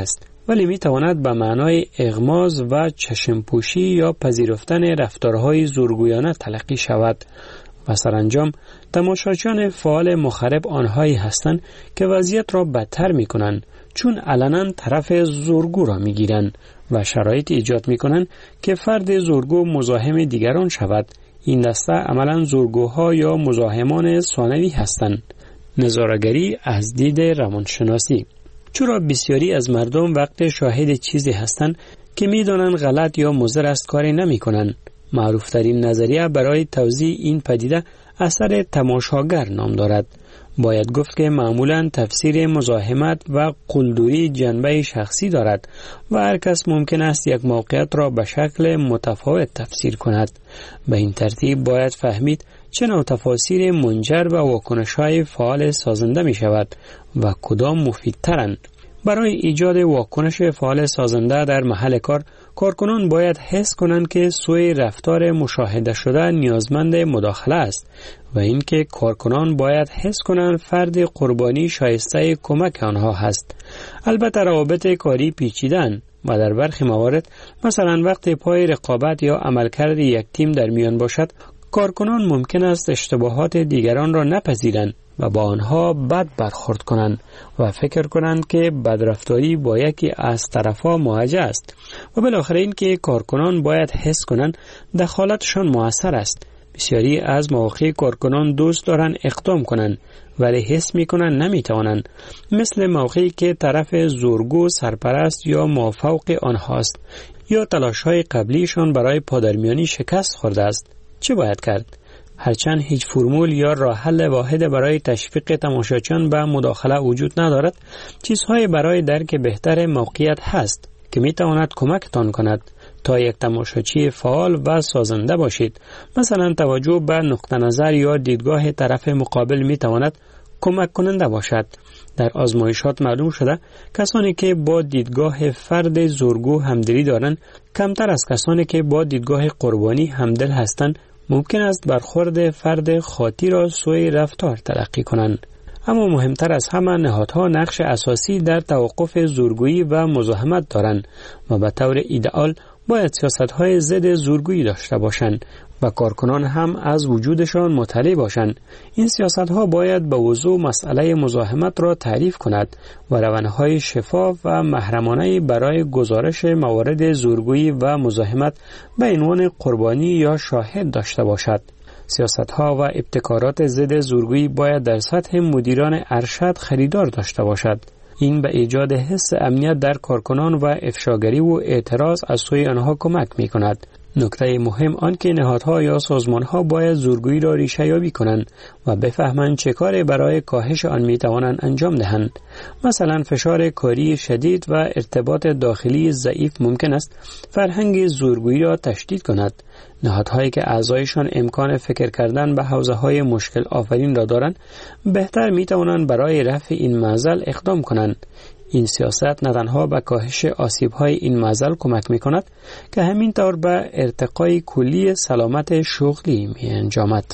ولی می تواند به معنای اغماز و چشمپوشی یا پذیرفتن رفتارهای زورگویانه تلقی شود و سرانجام تماشاچیان فعال مخرب آنهایی هستند که وضعیت را بدتر می کنند، چون علنا طرف زورگو را می گیرند و شرایط ایجاد می کنند که فرد زورگو مزاحم دیگران شود. این دسته عملا زورگوها یا مزاحمان ثانوی هستند. نظاره‌گری از دید روانشناسی. چرا بسیاری از مردم وقت شاهد چیزی هستند که می دانند غلط یا مضر است کاری نمی کنند؟ معروفترین نظریه برای توضیح این پدیده اثر تماشاگر نام دارد. باید گفت که معمولا تفسیر مزاحمت و قلدری جنبه شخصی دارد و هر کس ممکن است یک موقعیت را به شکل متفاوت تفسیر کند. به این ترتیب باید فهمید چه نوع تفاسیر منجر به واکنش‌های فعال سازنده می شود و کدام مفیدترند. برای ایجاد واکنش فعال سازنده در محل کار، کارکنان باید حس کنند که سوی رفتار مشاهده شده نیازمند مداخله است و اینکه کارکنان باید حس کنند فرد قربانی شایسته کمک آنها هست. البته روابط کاری پیچیده‌اند و در برخی موارد، مثلا وقتی پای رقابت یا عملکرد یک تیم در میان باشد، کارکنان ممکن است اشتباهات دیگران را نپذیرند و با آنها بد برخورد کنند و فکر کنند که بدرفتاری با یکی از طرفا موجه است و بالاخره این که کارکنان باید حس کنند دخالتشان مؤثر است. بسیاری از مواقع کارکنان دوست دارند اقدام کنند ولی حس می کنند نمی توانند، مثل موقعی که طرف زورگو سرپرست یا مافوق آنهاست یا تلاش‌های قبلیشان برای پادرمیانی شکست خورده است. چه باید کرد؟ هرچند هیچ فرمول یا راه حل واحد برای تشویق تماشاچیان به مداخله وجود ندارد، چیزهای برای درک بهتر موقعیت هست که می تواند کمکتان کند تا یک تماشاچی فعال و سازنده باشید. مثلا توجه به نقطه نظر یا دیدگاه طرف مقابل می تواند کمک کننده باشد. در آزمایشات معلوم شده کسانی که با دیدگاه فرد زورگو همدلی دارند کمتر از کسانی که با دیدگاه قربانی همدل هستند ممکن است برخورد فرد خاطی را سوی رفتار تلقی کنند. اما مهمتر از همه، نهادها نقش اساسی در توقف زورگویی و مزاحمت دارند و به طور ایدئال باید سیاست‌های ضد زورگویی داشته باشند و کارکنان هم از وجودشان مطلع باشند. این سیاست‌ها باید به وضوح مسئله مزاحمت را تعریف کند و روانهای شفاف و محرمانه برای گزارش موارد زورگویی و مزاحمت به عنوان قربانی یا شاهد داشته باشد. سیاست‌ها و ابتکارات ضد زورگویی باید در سطح مدیران ارشد خریدار داشته باشد. این به ایجاد حس امنیت در کارکنان و افشاگری و اعتراض از سوی آنها کمک می کند. نکته مهم آن که نهادها یا سازمانها باید زورگویی را ریشه یابی کنند و بفهمند چه کاری برای کاهش آن می توانند انجام دهند. مثلا فشار کاری شدید و ارتباط داخلی ضعیف ممکن است فرهنگ زورگویی را تشدید کند. نهادهایی که اعضایشان امکان فکر کردن به حوزه‌های مشکل آفرین را دارند بهتر می توانند برای رفع این معضل اقدام کنند. این سیاست نه تنها به کاهش آسیب‌های این معضل کمک می‌کند که همینطور به ارتقای کلی سلامت شغلی می‌انجامد.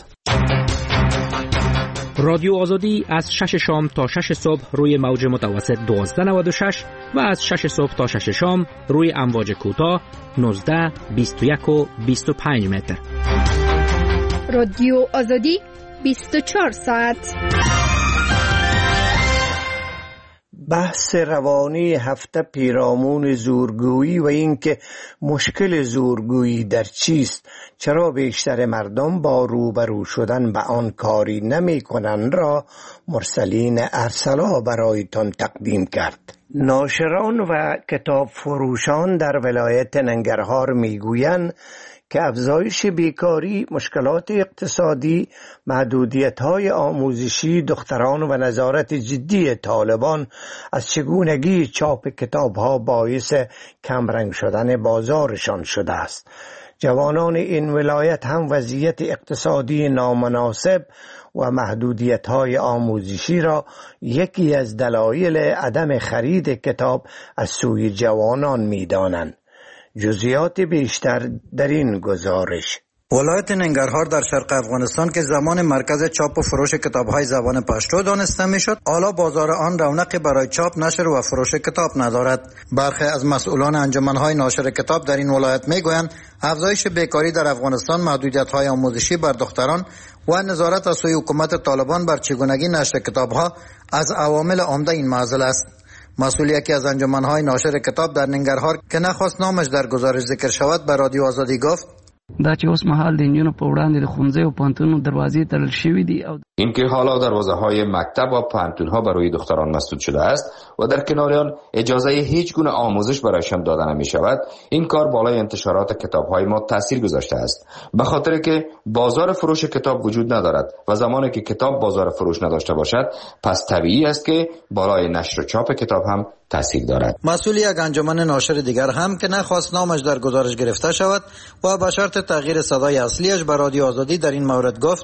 رادیو آزادی از شش شام تا شش صبح روی موج متوسط دوازده نود و شش و از شش صبح تا شش شام روی امواج کوتاه نوزده، بیست و یک و بیست و پنج متر. رادیو آزادی بیست و چهار ساعت. بحث روانی هفته پیرامون زورگویی و اینکه مشکل زورگویی در چیست، چرا بیشتر مردم با روبرو شدن به آن کاری نمی کنند را مرسلین ارسلا برایتان تقدیم کرد. ناشران و کتاب فروشان در ولایت ننگرهار می گویند که افزایش بیکاری، مشکلات اقتصادی، محدودیت‌های آموزشی دختران و نظارت جدی طالبان از چگونگی چاپ کتاب‌ها باعث کمرنگ شدن بازارشان شده است. جوانان این ولایت هم وضعیت اقتصادی نامناسب و محدودیت‌های آموزشی را یکی از دلایل عدم خرید کتاب از سوی جوانان می‌دانند. جزئیات بیشتر در این گزارش. ولایت ننگرهار در شرق افغانستان که زمان مرکز چاپ و فروش کتاب‌های زبان پشتو دانسته می‌شد، حالا بازار آن رونقی برای چاپ، نشر و فروش کتاب ندارد. برخی از مسئولان انجمن‌های ناشر کتاب در این ولایت می‌گویند افزایش بیکاری در افغانستان، محدودیت‌های آموزشی بر دختران و نظارت از سوی حکومت طالبان بر چگونگی نشر کتاب‌ها از عوامل عمده این معضل است. مسئول یکی از انجمن‌های ناشر کتاب در ننگرهار که نخواست نامش در گزارش ذکر شود به رادیو آزادی گفت: دا چې اوس مهال د انجونو په وړاندې د ښوونځیو او پوهنتونونو دروازې تړل شوي دي او اینکه حالا دروازه‌های مکتب و پوهنتون‌ها برای دختران مسدود شده است و در کنار آن اجازه هیچ گونه آموزش برایشان داده نمی‌شود، این کار بالای انتشارات کتاب‌های ما تاثیر گذاشته است، به خاطر که بازار فروش کتاب وجود ندارد و زمانی که کتاب بازار فروش نداشته باشد، پس طبیعی است که بالای نشر و چاپ کتاب هم تاثیر دارد. مسئول یک انجمن ناشر دیگر هم که نخواست نامش در گزارش گرفته شود و به شرط تغییر صدای اصلیش به رادیو آزادی در این مورد گفت: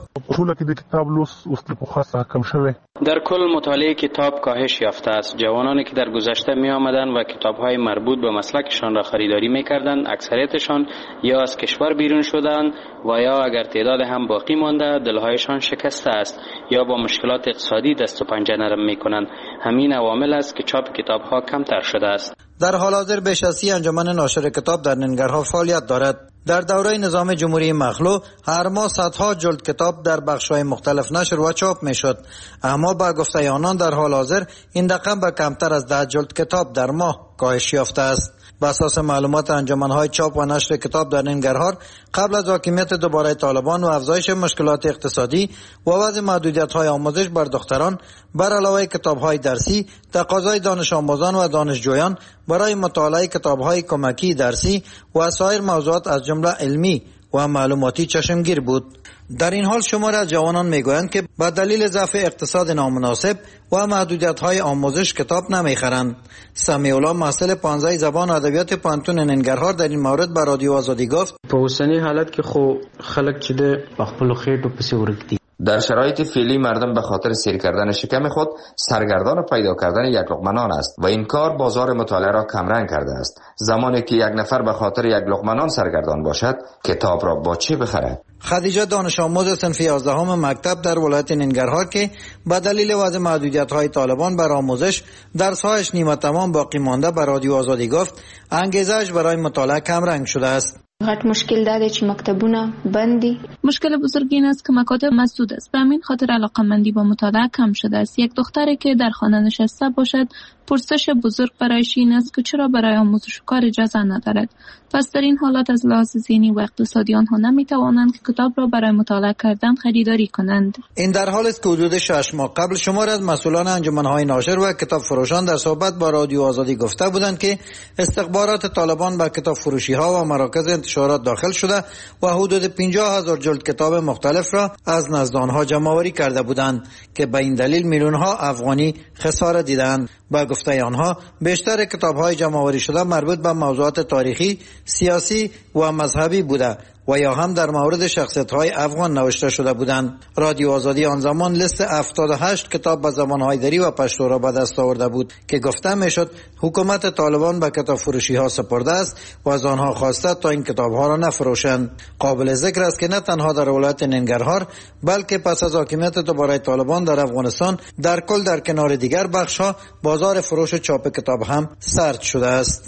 در کل مطالعه کتاب کاهش یافته است. جوانانی که در گذشته می آمدند و کتاب‌های مربوط به مسلکشان را خریداری می‌کردند، اکثریتشان یا از کشور بیرون شدند و یا اگر تعداد هم باقی مانده دلهایشان شکسته است یا با مشکلات اقتصادی دست و پنجه نرم می‌کنند. همین عوامل است که چاپ کتاب‌ها کمتر شده است. در حال حاضر بیش از سی انجمن ناشر کتاب در ننگرهار فعالیت دارد. در دوره نظام جمهوری مخلوع هر ماه صدها جلد کتاب در بخش‌های مختلف نشر و چاپ می‌شد، اما با گفته آنان در حال حاضر این رقم به کمتر از ده جلد کتاب در ماه کاهش یافته است. بر اساس معلومات انجمن‌های چاپ و نشر کتاب در ننگرهار، قبل از حاکمیت دوباره طالبان و افزایش مشکلات اقتصادی و وضع محدودیت‌های آموزش بر دختران، بر علاوه کتاب‌های درسی، تقاضای دانش آموزان و دانشجویان برای مطالعه کتاب‌های کمکی درسی و سایر موضوعات از جمله علمی و معلوماتی چشمگیر بود. در این حال شمار از جوانان میگویند که به دلیل ضعف اقتصاد نامناسب و محدودیت‌های آموزش کتاب نمیخرند. سمیع الله محصل پانزده زبان و ادبیات پوهنتون ننگرهار در این مورد به رادیو آزادی گفت: په اوسنی حالت کې خو خلک چې د خپل خېټو پسې ورک دي. در شرایط فعلی مردم به خاطر سیر کردن شکم خود سرگردان پیدا کردن یک لقمه نان است و این کار بازار مطالعه را کمرنگ کرده است. زمانی که یک نفر به خاطر یک لقمه نان سرگردان باشد، کتاب را با چه بخرد؟ خدیجه دانش آموز صنف یازدهم مکتب در ولایت ننگرهار که به دلیل وضع محدودیت‌های طالبان بر آموزش درس‌هایش نیمه تمام باقی مانده به رادیو آزادی گفت انگیزش برای مطالعه کمرنگ شده است. غټ مشکل دا دی چې مکتبونه بند دي. مشکل بزرگ این است که مکاتب مسدود است. به همین خاطر علاقه‌مندی با مطالعه کم شده است. یک دختری که در خانه نشسته باشد، پرسش بزرگ برایش این است که چرا برای آموزش و کار اجازه ندارد. پس در این حالت از لحاظ ذهنی و اقتصادی آنها نمیتوانند که کتاب را برای مطالعه کردن خریداری کنند. این در حال است که حدود شش ماه قبل شمار از مسئولان انجمن‌های ناشر و کتاب فروشان در صحبت با رادیو آزادی گفته بودند که استخبارات طالبان به کتاب فروشی‌ها و مراکز انتشارات داخل شده و حدود پنجاه هزار جلد کتاب مختلف را از نزد آنها جمع‌آوری کرده بودند که به این دلیل میلیون‌ها افغانی خسارت دیدند. با گفته آنها بیشتر کتاب‌های جمع‌آوری شده مربوط به موضوعات تاریخی، سیاسی و مذهبی بوده و یا هم در مورد شخصیت‌های افغان نوشته شده بودند. رادیو آزادی آن زمان لیست هفتاد و هشت کتاب به زبان‌های دری و پشتو را به دست آورده بود که گفته میشد حکومت طالبان به کتاب فروشی‌ها سپرده است و از آنها خواسته تا این کتاب‌ها را نفروشند. قابل ذکر است که نه تنها در ولایت ننگرهار بلکه پس از حاکمیت دوباره طالبان در افغانستان در کل در کنار دیگر بخش‌ها بازار فروش و چاپ کتاب هم سرد شده است.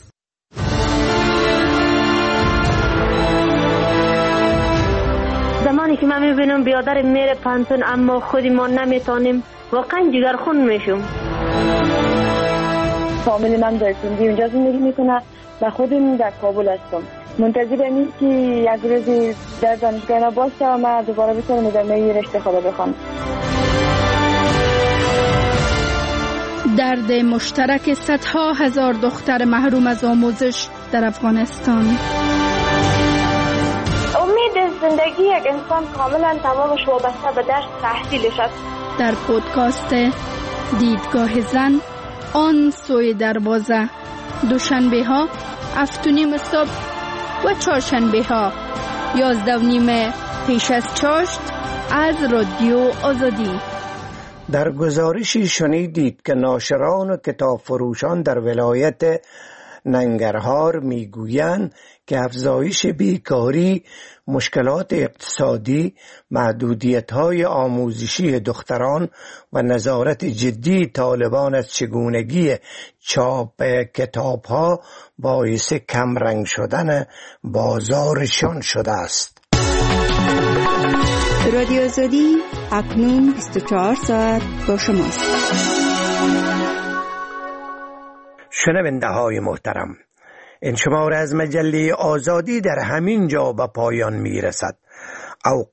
زمانی که من میبینم بیادر میره پانتون اما خودی ما نمیتونیم، واقعا جگرخون میشم. فامیل من در سندی اونجا زندگی میکنه و خودم در کابل هستم. منتظرم این که یک روزی در دانشگاه باشه و من دوباره بتونم ادامه رشته خدا بخوام. درد مشترک صدها هزار دختر محروم از آموزش در افغانستان. امید زندگی یک انسان کاملا تمامش وابسته به درس تحصیلش است. در پودکاست دیدگاه زن آن سوی دروازه، دوشنبه ها هفت و نیم صبح و چهارشنبه ها یازده و نیم پیش از چاشت از رادیو آزادی. در گزارشی شنیدید که ناشران و کتاب فروشان در ولایت ننگرهار میگویند که افزایش بیکاری، مشکلات اقتصادی، محدودیت‌های آموزشی دختران و نظارت جدی طالبان از چگونگی چاپ کتاب‌ها باعث کمرنگ شدن بازارشان شده است. رادیو آزادی اکنون بیست و چهار ساعت با شماست. شنونده های محترم، این شماره از مجله آزادی در همین جا به پایان می رسد.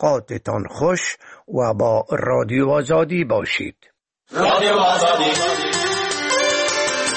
اوقاتتان خوش و با رادیو آزادی باشید. رادیو آزادی